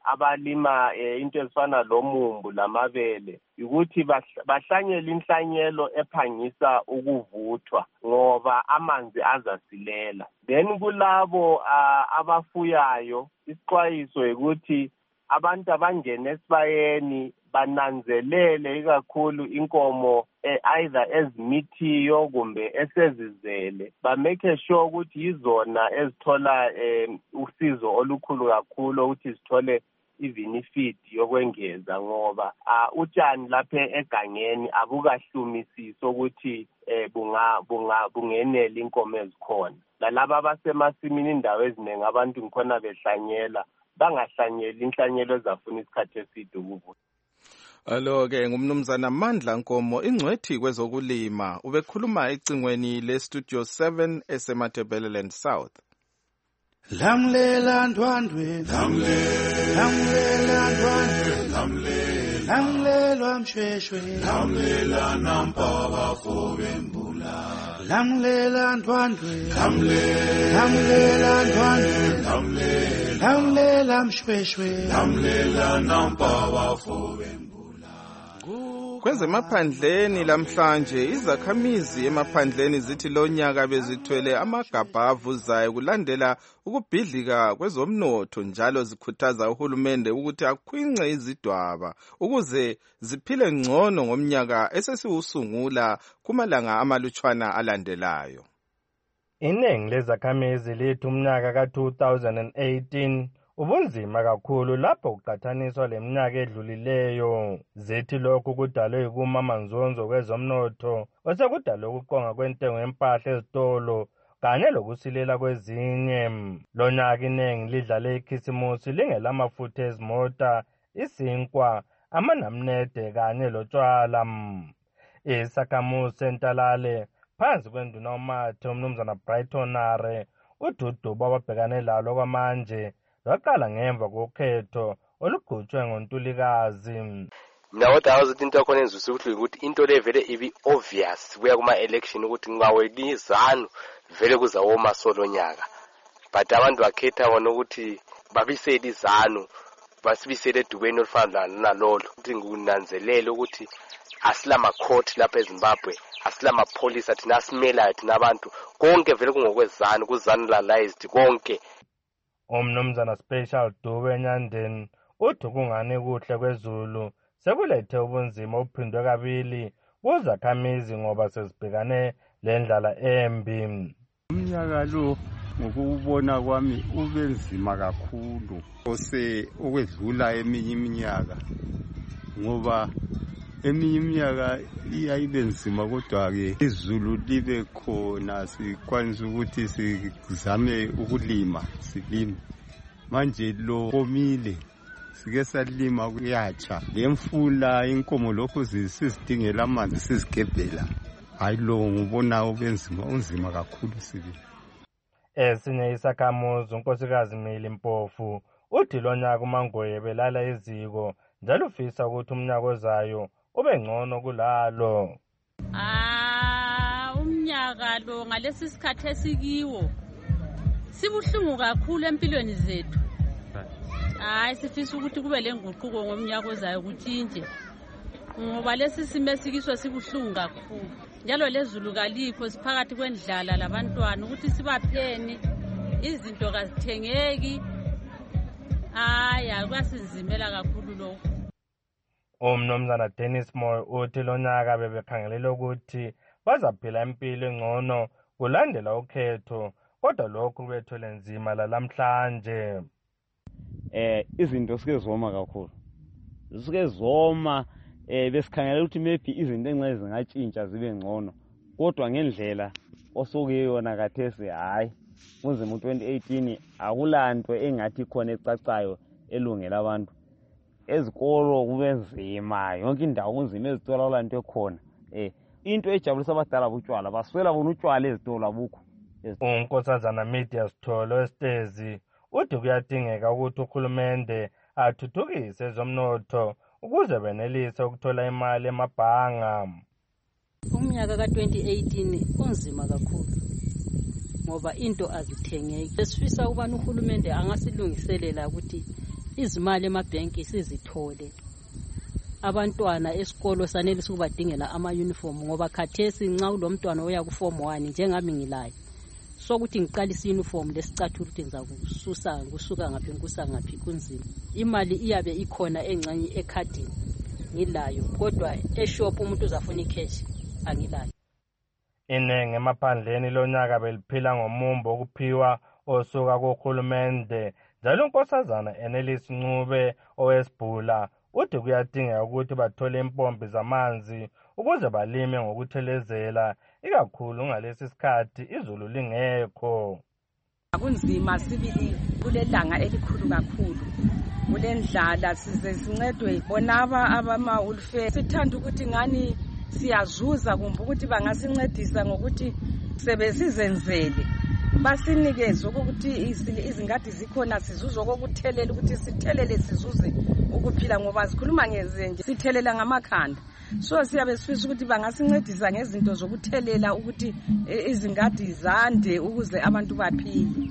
abalima eh, into ezifana lomumbu lamabele ukuthi bahlanyele inhlanyelo ephangisa ukuvuthwa ngoba amanzi azasilela. Then kulabo uh, abafuyayo isixwayiso ukuthi abantu abangena esibayeni bananzelele ikakhulu inkomo eh, either ezimithiyo kumbe esezizele, ba make sure ukuthi izona ezithola eh, usizo olukhulu kakhulu ukuthi zithole even ifeed yokwengeza ngoba uh, utshani lapha egangeni abukahlumisisi ukuthi eh, bunga bunga bungenela inkomo ezikhona. Lalaba abasemasimini indawo eziningi abantu ngikhona behlanyela bangahlanyeli inhlanyelo ezafuna isikhathi eside ukuvuthwa. Alo-ke ngumnumzana Mandla Nkomo, ingcwethi kwezokulima, ubekhuluma ecingweni le-Studio seven eseMatebeleland South. Lamlela ndwandwe, lamlela ndwandwe, lamlelwa mshweshwe, lamlela nampa bafo bembula, lamlela ndwandwe, lamlela ndwandwe, lamlela mshweshwe, lamlela nampa bafo bembula. Kwezemaphandleni lamhlanje izakhamizi emaphandleni zithi lonyaka bezithwele amagabha avuzayo kulandela ukubhidlika kwezomnotho, njalo zikhuthaza uhulumende ukuthi akhwince izidwaba ukuze ziphile ngcono ngomnyaka esesiwusungula kumalanga amalutshwana alandelayo. Iningi lezakhamizi lithi umnyaka ka two thousand eighteen ubunzima kakhulu lapho kuqathaniswa leminyaka edlulileyo. Zithi lokhu kudalwe kumamanzonzo kwezomnotho osekudalwe ukuqonga kwentengo yempahla ezitolo kanye lokusilela kwezinye. Lonyaka iningi lidlale ikhisimusi lingelamafutha ezimota, isinkwa, amanamnede kanye lotshwala. Isakhamuzi sentalale phansi kwenduna umathe umnumzana Brighton Are ududubo ababhekane lalo kwamanje lwaqala ngemva kokhetho olugutshwe ngoNtulikazi. Mina kodwa awuzithi into yakhona enzisa ukuthi into le vele ibi obvious kuya kuma-election ukuthi ngawelizanu vele kuzawoma solonyaka, but abantu bakhetha bona ukuthi babisele izanu basibisele edubeni olufana nalolo ukuthi ngunanzelele ukuthi asilamakhoti lapha eZimbabwe, asilamapolisa thina asimelayo thina abantu konke vele kungokwezanu kuzanalized konke. Umnumzana Special Dube Nyandeni uthi kungani kuhle kwezulu sekulethe ubunzima obuphindwe kabili kuzakhamizi ngoba sezibhekane lendlala embi. Umnyaka lo ngokubona kwami ubenzima kakhulu ose okwedlula eminye iminyaka, ngoba eminye iminyaka iyayibe nzima kodwa-ke izulu libe khona sikwanisa ukuthi sizame ukulima silime. Manje lo komile sike salima kuyatsha, le mfula inkomo lokho sizidingela amanzi sizigebhela. Hayi lo ngubona ubenzima unzima kakhulu sibi. Esinye isakhamuzi unkosikazi Mili Mpofu uthi lonyaka uMangoye belala eziko njalo ufisa ukuthi umnyaka ozayo ube ngcono kulalo. Ah, umnyaka lo ngalesi sikhathi esikiwo sibuhlungu kakhulu empilweni zethu. Hayi sifisa ukuthi kube lenguquko ngomnyaka ozayo kutshintshe, ngoba lesi simo esikiswa sibuhlungu kakhulu, njalo lezulu kalikho, siphakathi kwendlala labantwana ukuthi sibapheni izinto kazithengeki. Hayi akusinzimela kakhulu lokho. Umnumzana Dennis Moy uthi lonyaka bebekhangelele ukuthi bazaphila impilo engcono kulandela ukhetho, kodwa lokhu bethwele nzima lalamhlanje. Eh izinto sike zoma kakhulu, sike zoma eh besikhangelela ukuthi maybe izinto encane zingatshintsha zibe ngcono, kodwa ngendlela osoke yona kathesi hayi kunzima mu twenty eighteen akulanto engathi khona ecacayo elungela abantu. Ezikolo kube nzima, yonke indawo kunzima, ezitolo olanto ekhona. Eh into ejabulisa abadala butshwala, baswela bona utshwala ezitolo abukho. Unkosazana Media Sitholo Estezi uthi kuyadingeka ukuthi uhulumende athuthukise ezomnotho ukuze benelise ukuthola imali emabhanga. Umnyaka ka twenty eighteen unzima kakhulu ngoba into azithengeki. Sesifisa ukubana uhulumende angasilungiselela ukuthi izimali emabhenki sizithole abantwana esikolo sanelisa ukubadingela ama-uniform ngoba khathesi nxa kulomntwana oya ku-form one njengami ngilayo sokuthi ngiqalisa i-uniform lesicathula ukuthi ngiza kususa kusuka ngaphi ngikusa ngaphi kunzima imali iyabe ikhona encane ekhadini ngilayo kodwa eshop umuntu uzafuna ikheshi angilayo. Inengi emaphandleni lonyaka beliphila ngomumbo okuphiwa osuka kuhulumende njalo unkosazana Enelisi Ncube owesibhula uthi kuyadingeka ukuthi bathole impompi zamanzi ukuze balime ngokuthelezela ikakhulu ngalesi sikhathi izulu lingekho. Kunzima sibili kulelanga elikhulu kakhulu kulendlala size sincedwe bonaba abama ulfe sithanda ukuthi ngani siyazuza kumbe ukuthi bangasincedisa ngokuthi sebesizenzele basinikeze ukuthi izingadi zikhona sizuze okuthelela ukuthi sithelele sizuze ukuphila ngoba sikhuluma ngezenje sithelela ngamakhanda so siyabe sifisa ukuthi bangasincedisa ngezinto zokuthelela ukuthi izingadi zande ukuze abantu baphile.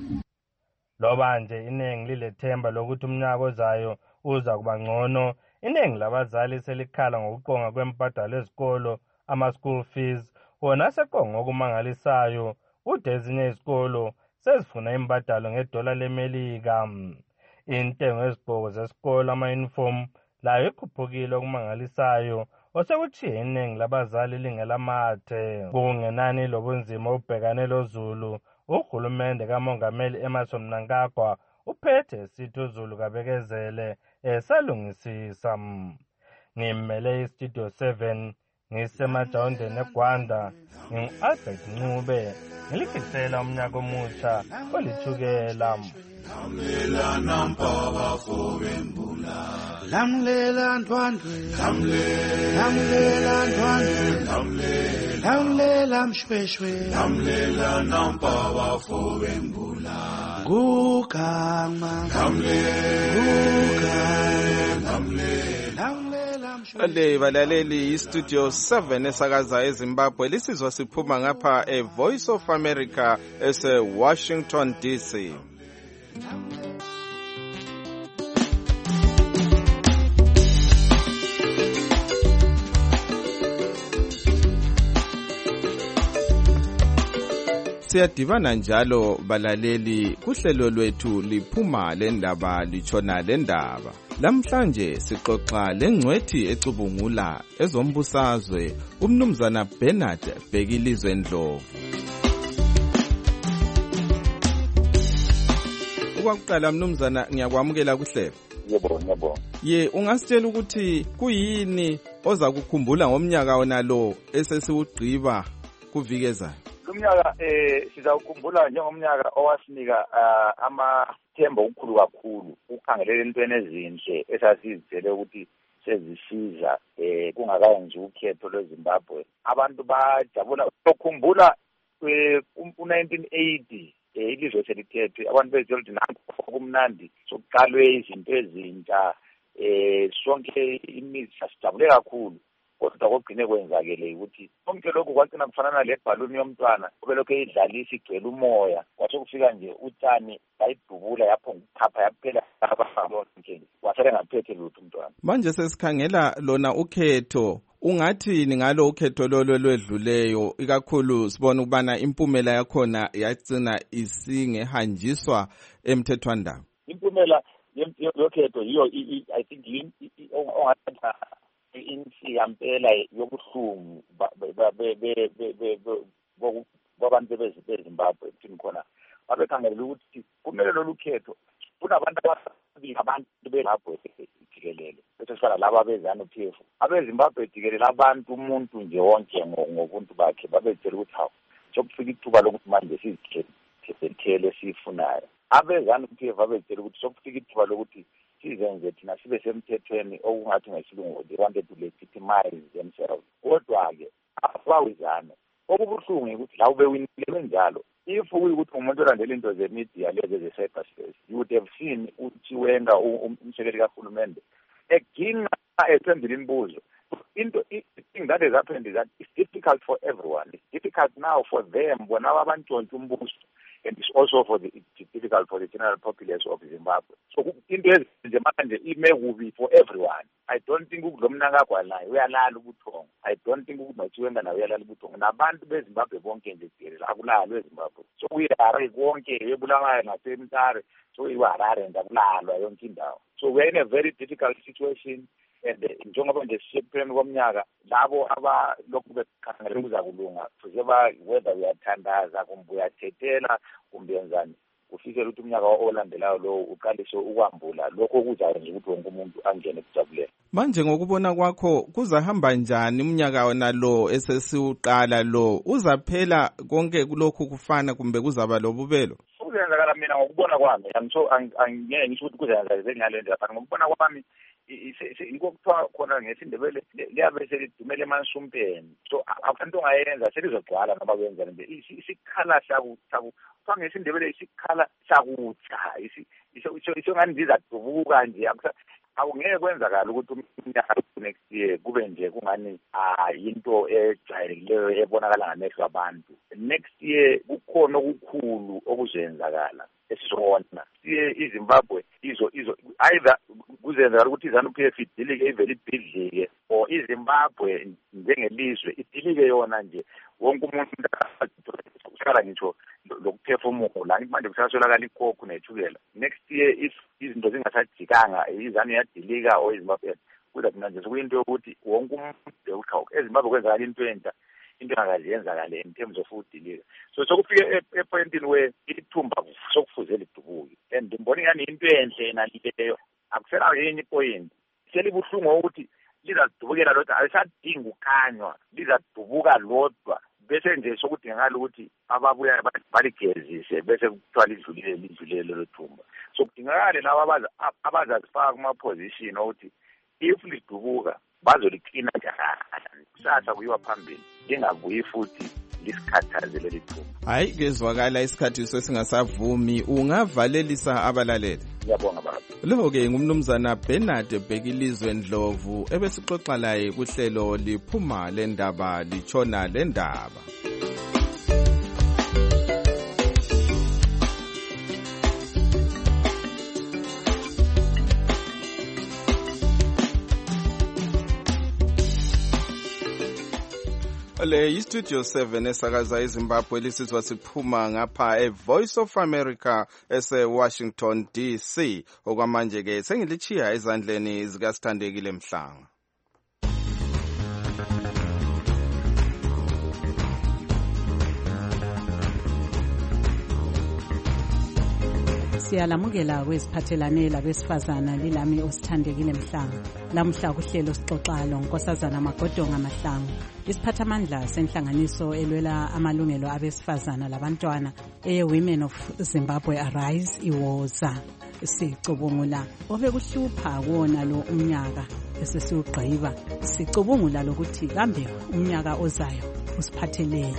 Loba nje inengi lilethemba lokuthi umnyaka ozayo uza kuba ngcono inengi labazali selikhala ngokuqonga kwembadalo ezikolo ama-school fees wona seqonga okumangalisayo ude ezinye izikolo sezifuna imbadalo ngedola lemelika. Intengo yezigqoko zesikolo ama-uniform layo ikhuphukile okumangalisayo osekuthiye iningi labazali lingelamathe kungenani lobunzima obhekane lozulu uhulumende kamongameli Emmerson Mnangagwa uphethe esithi uzulu kabekezele esalungisisa. Ngimele istudio seven ngisemajawundeni eGwanda ngi-Albert Ncube ngilikhisela umnyaka omutsha olithukela. Lamlela nampaba fobembula Lamlela ntwandwe Lamlela ntwandwe Lamlela mshweshwe Lamlela nampaba fobembula Gugama Le balaleli istudio seven esakaza eZimbabwe lisizwa siphuma ngapha e Voice of America ese Washington D C. Siyadibana njalo balaleli kuhlelo lwethu liphuma lendaba lichona lendaba. Lamhlanje sixoxa lengcwethi ecubungula ezombusazwe umnumzana Bernard Bhekilizwe Ndlovu. Ukwakuqala mnumzana ngiyakwamukela kuhlelo. Yebo yebo. Ye ungasitshela ukuthi kuyini oza kukhumbula ngomnyaka wona lo esesiwugqiba kuvikeza? Lumnyaka eh sizawukhumbula njengomnyaka owasinika amathemba okukhulu kakhulu ukhangelela entweni ezinhle esasizitshele ukuthi sezisiza eh kungakayenzi ukhetho lweZimbabwe. Abantu bajabula ukukhumbula ku-nineteen eighty eh ilizwe selithethwe abantu bezwe ukuthi nanku kumnandi sokuqalwe izinto ezintsha eh sonke imizi sasijabule kakhulu. Kodwa kokugcine kwenzakele ukuthi konke lokhu kwagcina kufanana lebhaluni yomntwana obelokhu idlalisa igcwele umoya kwase kufika nje utshani bayidubula yapho ngikuphapha yaphela abafalonke wasele ngaphethe lutho umntwana. Manje sesikhangela lona ukhetho ungathini ngalo ukhetho lolo lwedluleyo ikakhulu sibona ukubana impumela yakhona yagcina isingehanjiswa emthethwandaba. Impumela yokhetho yiyo I think ongathatha insi yampela yobuhlungu babantu beZimbabwe kuthini khona babekhangela ukuthi kumele lolu khetho kunabantu ababili abantu beZimbabwe jikelele bese sifana laba bezana P F abeZimbabwe jikelele abantu umuntu nje wonke ngobuntu bakhe babetshela ukuthi hawu sokufika ithuba lokuthi manje sizikhethele sifunayo abezana P F babetshela ukuthi sokufika ithuba lokuthi sizenze thina sibe semthethweni okungathi ngesilungu they wanted to legitimize themselves. Kodwa-ke abawizana okubuhlungu ukuthi la ubewinile njalo if uyukuthi umuntu olandela into ze-media lezi ze-cyberspace you would have seen uthi wenga umsekeli kahulumende eginqa ethembile imibuzo into the thing that has happened is that it's difficult for everyone. It's difficult now for them when our abantu umbuso, and it's also for the it's difficult for the general populace of Zimbabwe. So into ezinje ime will for everyone. I don't think ukulomnaka kwalayo uyalala ubuthongo. I don't think ukunochiwenga nawe uyalala ubuthongo. Nabantu beZimbabwe bonke nje kuphela akulalo eZimbabwe. So uyare konke ebulawayo nasemtare so iwarare ndakulalwa yonke indawo. So we're in a very difficult situation. And njengoba nje sisepheleni komnyaka labo abalokhu bekhangela ukuzakulunga kuzeba whether uyathandaza kumbe uyathethela kumbe yenzani kufikela ukuthi umnyaka olandelayo lo uqalishe ukwambula lokho kuzayenza ukuthi wonke umuntu angene kujabulele. Manje ngokubona kwakho kuzahamba njani umnyaka wona lo esesiuqala lo uzaphela konke kulokhu kufana kumbe kuzaba lobubelo? Kuzenzakala mina ngokubona kwami angiso angeke ngisho ukuthi kuzenzakala ngale ndlela ngokubona kwami ikokuthiwa khona ngesindebele liyabe selidumele emansumpeni so abantu ongayenza selizogcwala noma kwenza nje isikhala saku kuthiwa ngesindebele isikhala sakutha isho ngani ndizadubuka nje awungeke kwenzakala ukuthi umnyaka next year kube nje kungani into ejayelekileyo ebonakala ngamehlo abantu. Next year kukhona okukhulu okuzenzakala esizona siye iZimbabwe izo izo either kuzenzakala ukuthi iZANU-P F idilike ivele ibhidlike or iZimbabwe njengelizwe idilike yona nje wonke umuntu usala ngitsho lokuphefumula manje kusaswelakala ikhokho nethukela. Next year if izinto zingasajikanga iZANU yadilika or iZimbabwe kuza mina nje kuyinto yokuthi wonke umuntu eZimbabwe kwenzakala into entsha into angaziyenzakala in terms of udilika. So sokufike epointini where ithumba sokufuze lidubuke and ngibona ngani into enhle naleyo akusela yini ipoint selibuhlungu ukuthi lizadubukela lodwa alisadinga ukhanywa lizadubuka lodwa bese nje sokudingakala ukuthi ababuya baligezise bese kuthiwa lidlulile lidlulile lelo thumba. So kudingakala laba abazazifaka kuma position ukuthi if lidubuka bazoliklina njani kusasa kuyiwa phambili lingabuyi futhi lisikhathaze leli thumba. Hayi kezwakala isikhathi sesingasavumi ungavalelisa abalaleli. Ngiyabonga baba. Lo ke ngumnumzana Bernard Bhekilizwe Ndlovu ebesixoxa laye kuhlelo liphuma lendaba lichona lendaba. Le iStudio seven esakaza eZimbabwe lisizwa siphuma ngapha eVoice of America ese Washington D C okwamanje ke sengilichiya ezandleni zikaSthandekile Mhlanga. Siyalamukela kweziphathelane labesifazana lilami uSthandekile Mhlanga. Lamhla kuhlelo sixoxalo nkosazana Magodonga Mahlangu. Isiphathamandla senhlanganiso elwela amalungelo abesifazana labantwana eye Women of Zimbabwe Arise iwoza sicubungula obekuhlupha kuona lo umnyaka esesiugqiba sicubungula lokuthi kambe umnyaka ozayo usiphatheleni.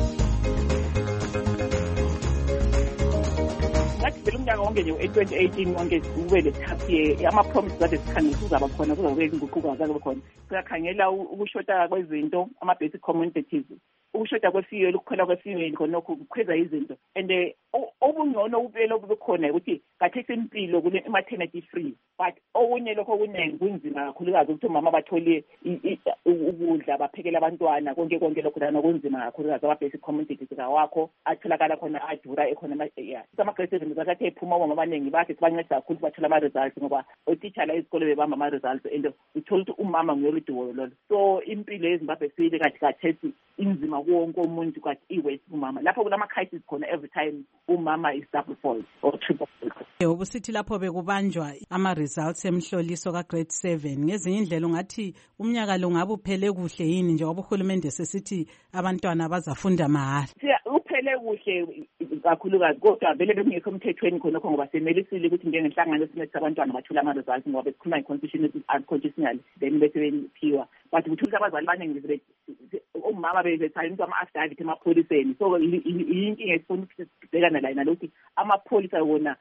Ngakho umnyaka wonke nje twenty eighteen wonke kube lesithathi ama-promise kade sikhangela kuzaba khona kuzobe inguquko zabe khona. Siyakhangela ukushoda kwezinto ama-basic commodities ukushoda kwe-fuel ukukhwela kwe-fuel khonokho kukhweza izinto and obungcono ubuyelo obukhona ukuthi kathesi impilo kule maternity free but okunye lokho kuningi kunzima kakhulukazi ukuthi omama bathole ukudla baphekela abantwana konke konke lokho lana kunzima kakhulukazi ama-basic commodities kawakho atholakala khona adura ekhona ama-grade seven zakathe ephuma omama abaningi bathi sibanceda kakhulu bathola ama-results ngoba otitshala ezikole bebamba ama-results and uthola ukuthi umama nguyoludiwo lolo. So impilo yeZimbabwe sile kathi kathesi inzima wonke umuntu kathi iwest umama lapho kulama-crisis khona every time umama is double fault or triple fault. Ubusithi lapho bekubanjwa ama-results emhloliso ka-grade seven ngezinye indlela ungathi umnyaka lo ngabe uphele kuhle yini njengoba uhulumende sesithi abantwana bazafunda mahhala. Uphele kuhle kakhulukazi kodwa vele bekungekho emthethweni khonokho ngoba semelisile ukuthi njengenhlangano esincedisa abantwana bathole ama-results ngoba besikhuluma nge-constitution unconstitutional then bese bephiwa but uthola abazali abaningi vele umama bebethayinisa ama-affidavit emapholiseni. So inkinga esifuna ukubhekana la nalokuthi amapholisa wona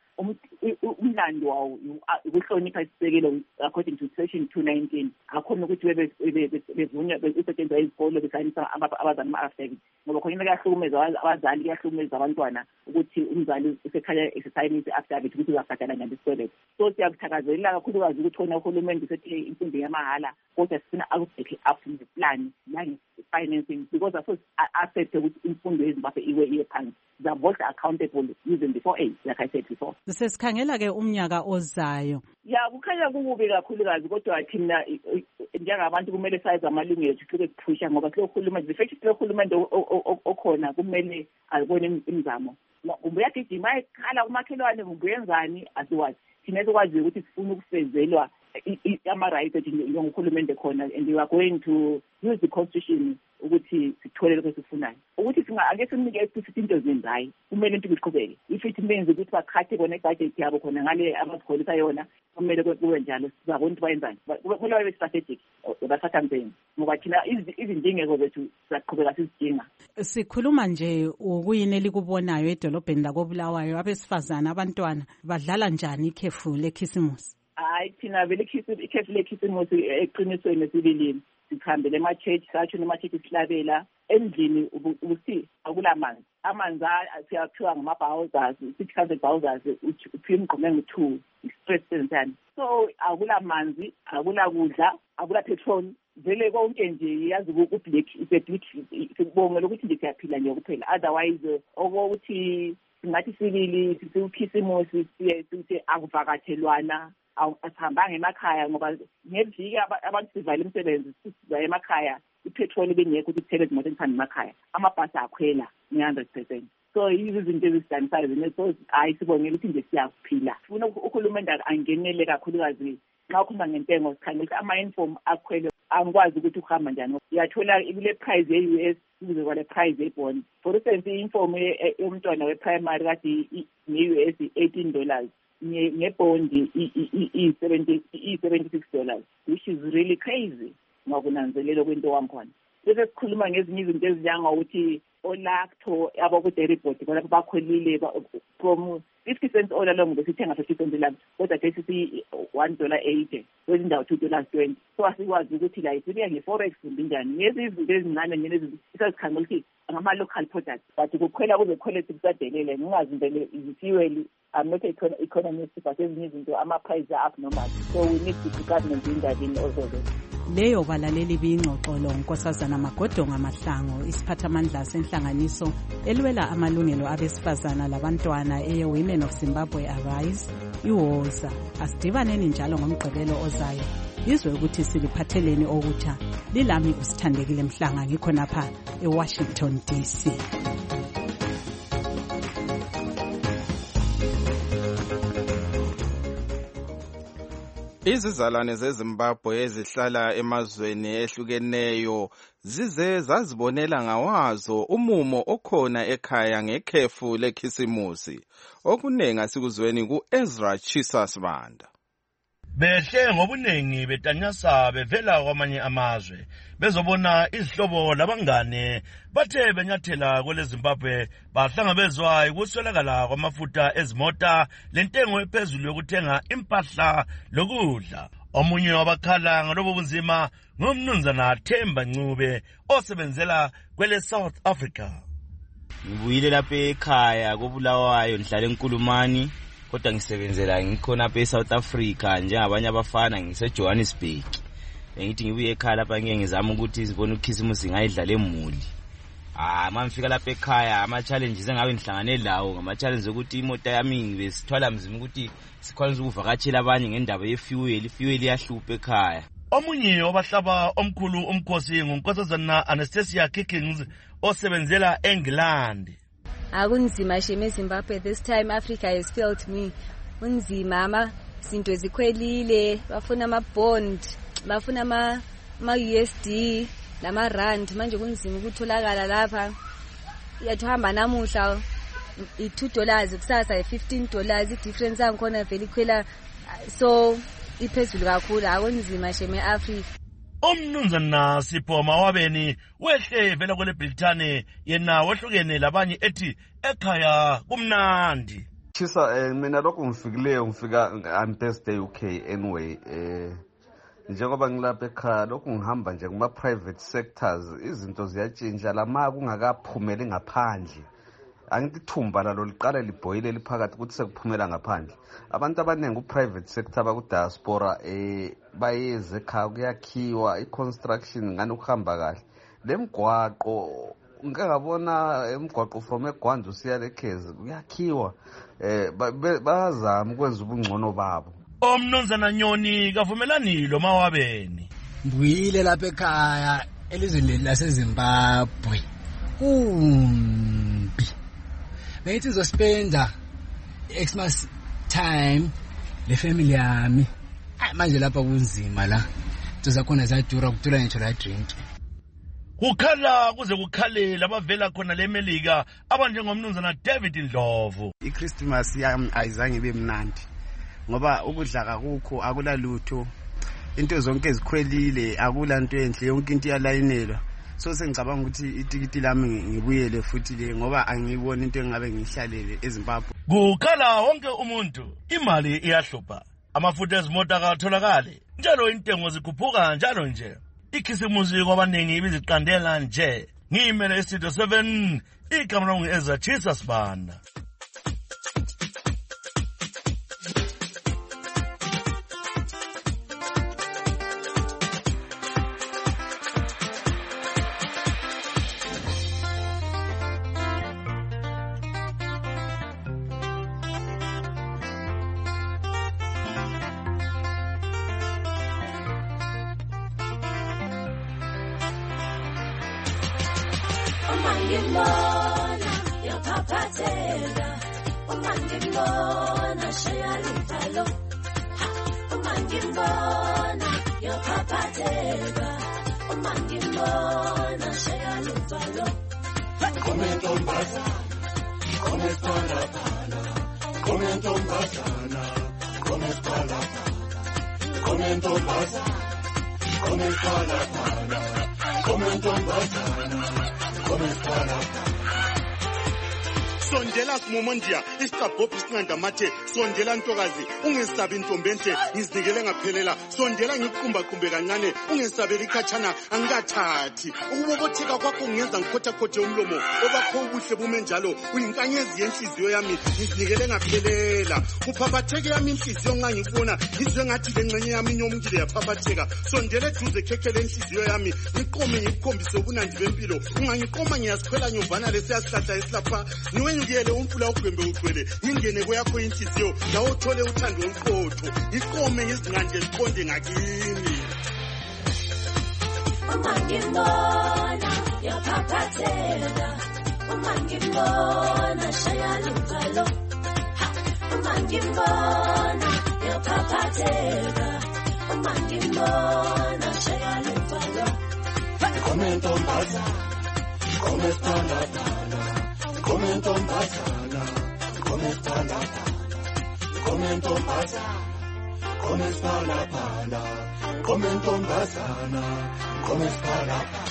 umlando wawo ukuhlonipha isisekelo according to section two nineteen akhona ukuthi bevunywa usetshenziswa izikole besayinisa abazali ama-affidavit ngoba khona kuyahlukumeza abazali kuyahlukumeza abantwana ukuthi umzali usekhaya esayinisa i-affidavit ukuthi uzabhadala ngale sikweletu. So siyakuthakazelela kakhulukazi ukuthi khona uhulumende usethi imfundo yamahhala kodwa sifuna akubheke up neplan nange-financing because aso accept ukuthi imfundo yeZimbabwe iwe iye phansi. They are both accountable using before aid, like I said before. Sesikhangela ke umnyaka ozayo. Ya kukhanya kukubi kakhulukazi kodwa thina njengabantu kumele sayize amalungelo sihluke kuphusha ngoba lo hulumende the fact lo hulumende okhona kumele abone imizamo. Kumbe yagijima ekhala kumakhelwane kungenzani asiwazi. Thina sikwazi ukuthi sifuna ukufezelwa ama-rights ethi njengohulumende khona and we are going to use the constitution ukuthi sithole lokho sifunayo ukuthi ake sinike explicit into zenzayo kumele into iqhubeke if it means ukuthi bakhathe kona ibudget yabo khona ngale abakholisa yona kumele kube njalo sizabona ukuthi bayenzani kumele babe strategic basathambe ngoba thina izindingeko zethu siyaqhubeka sizidinga. Sikhuluma nje ukuyini elikubonayo edolobheni lakoBulawayo abesifazana abantwana badlala njani ikhefu lekhisimusi? Hayi thina vele ikhefu lekhisimusi eqinisweni sibilini sikhambele ema-church satsho nema-church sihlabela endlini ubuthi akulamanzi amanzi siyaphiwa ngama-bowsers six hundred bowsers uphiwa imgqomengo two stress sensani so akulamanzi akulakudla akula-petrol vele konke nje yazi ukuthi sikubongela ukuthi nje siyaphila nje kuphela otherwise okokuthi singathi sibili siwukhisimusi siye sithi akuvakathelwana asihambanga emakhaya ngoba ngeviki abantu sivala imisebenzi siza emakhaya ipetrol bengekho ukuthi sithele izimoto ezihamba emakhaya amabhasi akhwela one hundred percent. So yizo izinto ezidanisayo zine so hayi sibongela ukuthi nje siyaphila sifuna uhulumende angenele kakhulukazi xa ukhuluma ngentengo sikhangela ama-inform akhwele angikwazi ukuthi ukuhamba njani uyathola kule price ye-U S kuze kwale price ye-bond for instance i-inform yomntwana we-primary kade nge-U S eighteen dollars ngebhondi i-seventy-six dollars which is really crazy ngokunanzelela kwento wami khona. Bese sikhuluma ngezinye izinto ezinjengokuthi olacto abaku-dairy board bona bakhwelile from fifty cents all along besithenga fifty cents labo kodwa ke sithi one dollar eighty kwezindawo two dollars twenty so asikwazi ukuthi la isibuya nge-forex kumbe njani ngezi izinto ezincane njene esizikhangela ukuthi ngama-local products but kukhwela kuze kukhwele sikusadelele ngingazi vele izifuel I'm not an economist but ezinye izinto ama-price are abnormal so we need the government in that in also that. Leyo balaleli biyingxoxo lo Nkosazana Magodonga Mahlango isiphathamandla senhlanganiso elwela amalungelo abesifazana labantwana eye Women of Zimbabwe Arise iwoza. Asidibaneni njalo ngomgqibelo ozayo izwe ukuthi siliphatheleni okutsha. Lilami usithandekile Mhlanga ngikho napha eWashington D C. Izizalwane zeZimbabwe ezihlala emazweni ehlukeneyo zize zazibonela ngawazo umumo okhona ekhaya ngekhefu lekhisimusi. Okunengi asikuzweni ku-Ezra Chisasibanda. Behle ngobunengi betanyasa bevela kwamanye amazwe bezobona izihlobo labangane bathe benyathela kwele Zimbabwe bahlangabezwa ukuswelakala kwamafutha ezimota lentengo ephezulu yokuthenga impahla lokudla. Omunye wabakhala ngalobo bunzima ngumnumzana Themba Ncube osebenzela kwele South Africa. Ngibuyile lapha ekhaya koBulawayo ngihlala eNkulumani kodwa ngisebenzela ngikhona lapha eSouth Africa njengabanye abafana ngiseJohannesburg. Bengithi ngibuye ekhaya lapha ngeke ngizama ukuthi sibone ukhisimusi ngayidlala emuli. Ah mangifika lapha ekhaya ama challenges engabe ngihlangane lawo ngama challenges ukuthi imoto yami ngibesithwala mzima ukuthi sikwanise ukuvakatshela abanye ngendaba yefuel ifuel iyahlupha ekhaya. Omunye wabahlaba omkhulu umkhosi nguNkosazana Anastasia Kickings osebenzela eNgland. Akunzima sheme Zimbabwe this time Africa has failed me. Unzima ama zinto zikhwelile bafuna ama bond bafuna ama ma U S D nama rand manje kunzima ukutholakala lapha. Yathamba namuhla i two dollars kusasa i fifteen dollars i difference angikhona vele ikhwela so iphezulu kakhulu akunzima sheme Africa. Umnumzana Sipho Mawabeni wehle vela kule Britane yena wehlukene labanye ethi ekhaya kumnandi. Chisa eh, mina lokho ngifikileyo ngifika on Thursday U K anyway eh njengoba ngilapha ekhaya lokho ngihamba nje kuma private sectors izinto ziyatshintsha lama kungakaphumeli ngaphandle. Angithumba lalo liqale liboyile liphakathi ukuthi sekuphumela ngaphandle. Abantu abanengi ku private sector baku diaspora eh bayeze ekhaya kuyakhiwa i-construction ngani ukuhamba kahle. Lemgwaqo ngingabona emgwaqo from eGwanzi usiya leKhezi kuyakhiwa eh bazama ukwenza ubungcono babo. Omnumzana Nyoni kavumelani lo Mawabeni. Mbuyile lapha ekhaya elizweni laseZimbabwe. Kumbi. Beyithi uzospenda Xmas time le family yami. Manje lapha kunzima la. Tuza khona zadura kudura ngitsho la drink. Ukhala kuze kukhalela abavela khona leMelika abanjengomnumzana David Ndlovu. iChristmas yami ayizange ibe mnandi ngoba ukudla kakukho akula lutho into zonke ezikhwelile akula into enhle yonke into iyalayinelwa so sengicabanga ukuthi itikiti lami ngibuyele futhi le ngoba angiyibona into engabe ngihlalele eZimbabwe. Kukhala wonke umuntu imali iyahlupha amafutha ezimota akatholakale njalo intengo zikhuphuka njalo nje. Ikhisimusi kwabaningi ibiziqandela nje. Ngimele iStudio seven igama longu Ezra Chisa Sibanda. Umangibona yaphaphazela umangibona shaya lupalo umangibona yaphaphazela umangibona shaya lupalo Comento mbasa Comento mbasa Comento mbasa Comento mbasa Comento mbasa Comento mbasa Sondela simomondia isiqabhophi sinqanda mathe sondela ntokazi ungesabi intombenhle ngizinikele ngaphelela sondela ngiqumba qumbe kancane ungesabeli ikhatshana angikathathi ukubobotheka kwakho ngenza ngikhotha khothe umlomo obakho ubuhle bume njalo uyinkanyezi yenhliziyo yami ngizinikele ngaphelela kuphaphatheke yami inhliziyo nxa ngikubona ngizwe ngathi lengxenye yami inyomukile yaphaphatheka sondela eduze khekhele inhliziyo yami ngiqome ngikukhombise ubunandi bempilo nxa ngiqoma ngiyasikhwela nyovana lesiyasihlahla esilapha niwe ngiyele umfula ogwembe ugcwele ngingene kweyakho inhliziyo lawo uthole uthando oluqotho iqome ngezinqande ziqonde ngakini umangibona yaphaphathela umangibona shaya lupalo umangibona yaphaphathela umangibona shaya lupalo Comento mbasa Comento mbasa Comento mbasana, comento mbasana, comento mbasana, comento mbasana, comento mbasana, comento mbasana.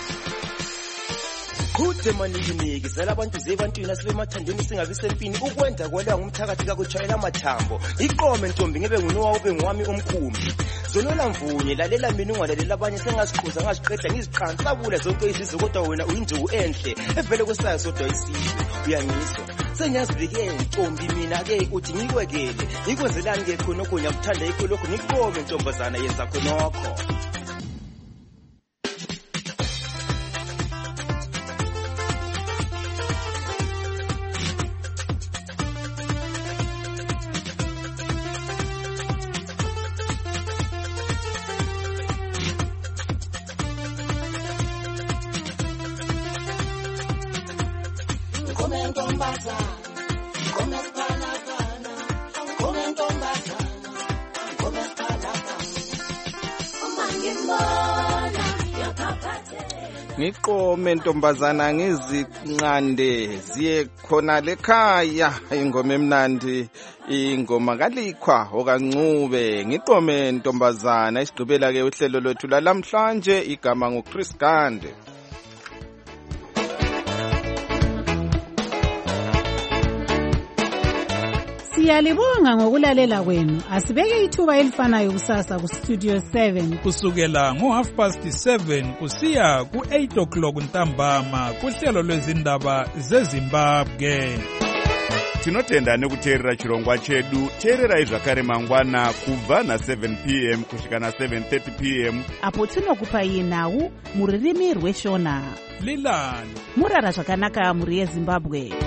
Kude maningi zala abantu zebantwini sibemathandweni singabi sempini ukwenza kwala ngumthakathi kakutshayela amathambo iqome ntombi ngebe ngunowa ube ngwami omkhumbi zonola mvunye lalela mina ungalalela abanye sengasikhuza ngaziqeda ngiziqhansabula zonke izizwe kodwa wena uyinjuku enhle evele kwesayo sodwa isizwe uyangizwa senyazivikele ntombi mina ke uthi ngikwekele ngikwenzelani ke khonokho ngiyakuthanda ikho lokho ngiqome ntombazana yenza khonokho Ngiqome ntombazana ngiziqande ziye khona lekhaya ingoma emnandi ingoma kalikhwa okancube ngiqome ntombazana isigqibela ke uhlelo lwethu lalamhlanje igama nguChris Gande. Siyalibonga ngokulalela kwenu. Asibeke ithuba elifanayo kusasa ku Studio seven kusukela ngo half past seven kusiya ku eight o'clock ntambama kuhlelo lwezindaba zeZimbabwe. Tinotenda nekuteerera chirongwa chedu. Teererai zvakare mangwana kubva na seven p m kusvika na seven thirty p m apo tinokupai nhau muririmi rweshona. Lilani murara zvakanaka muri yeZimbabwe.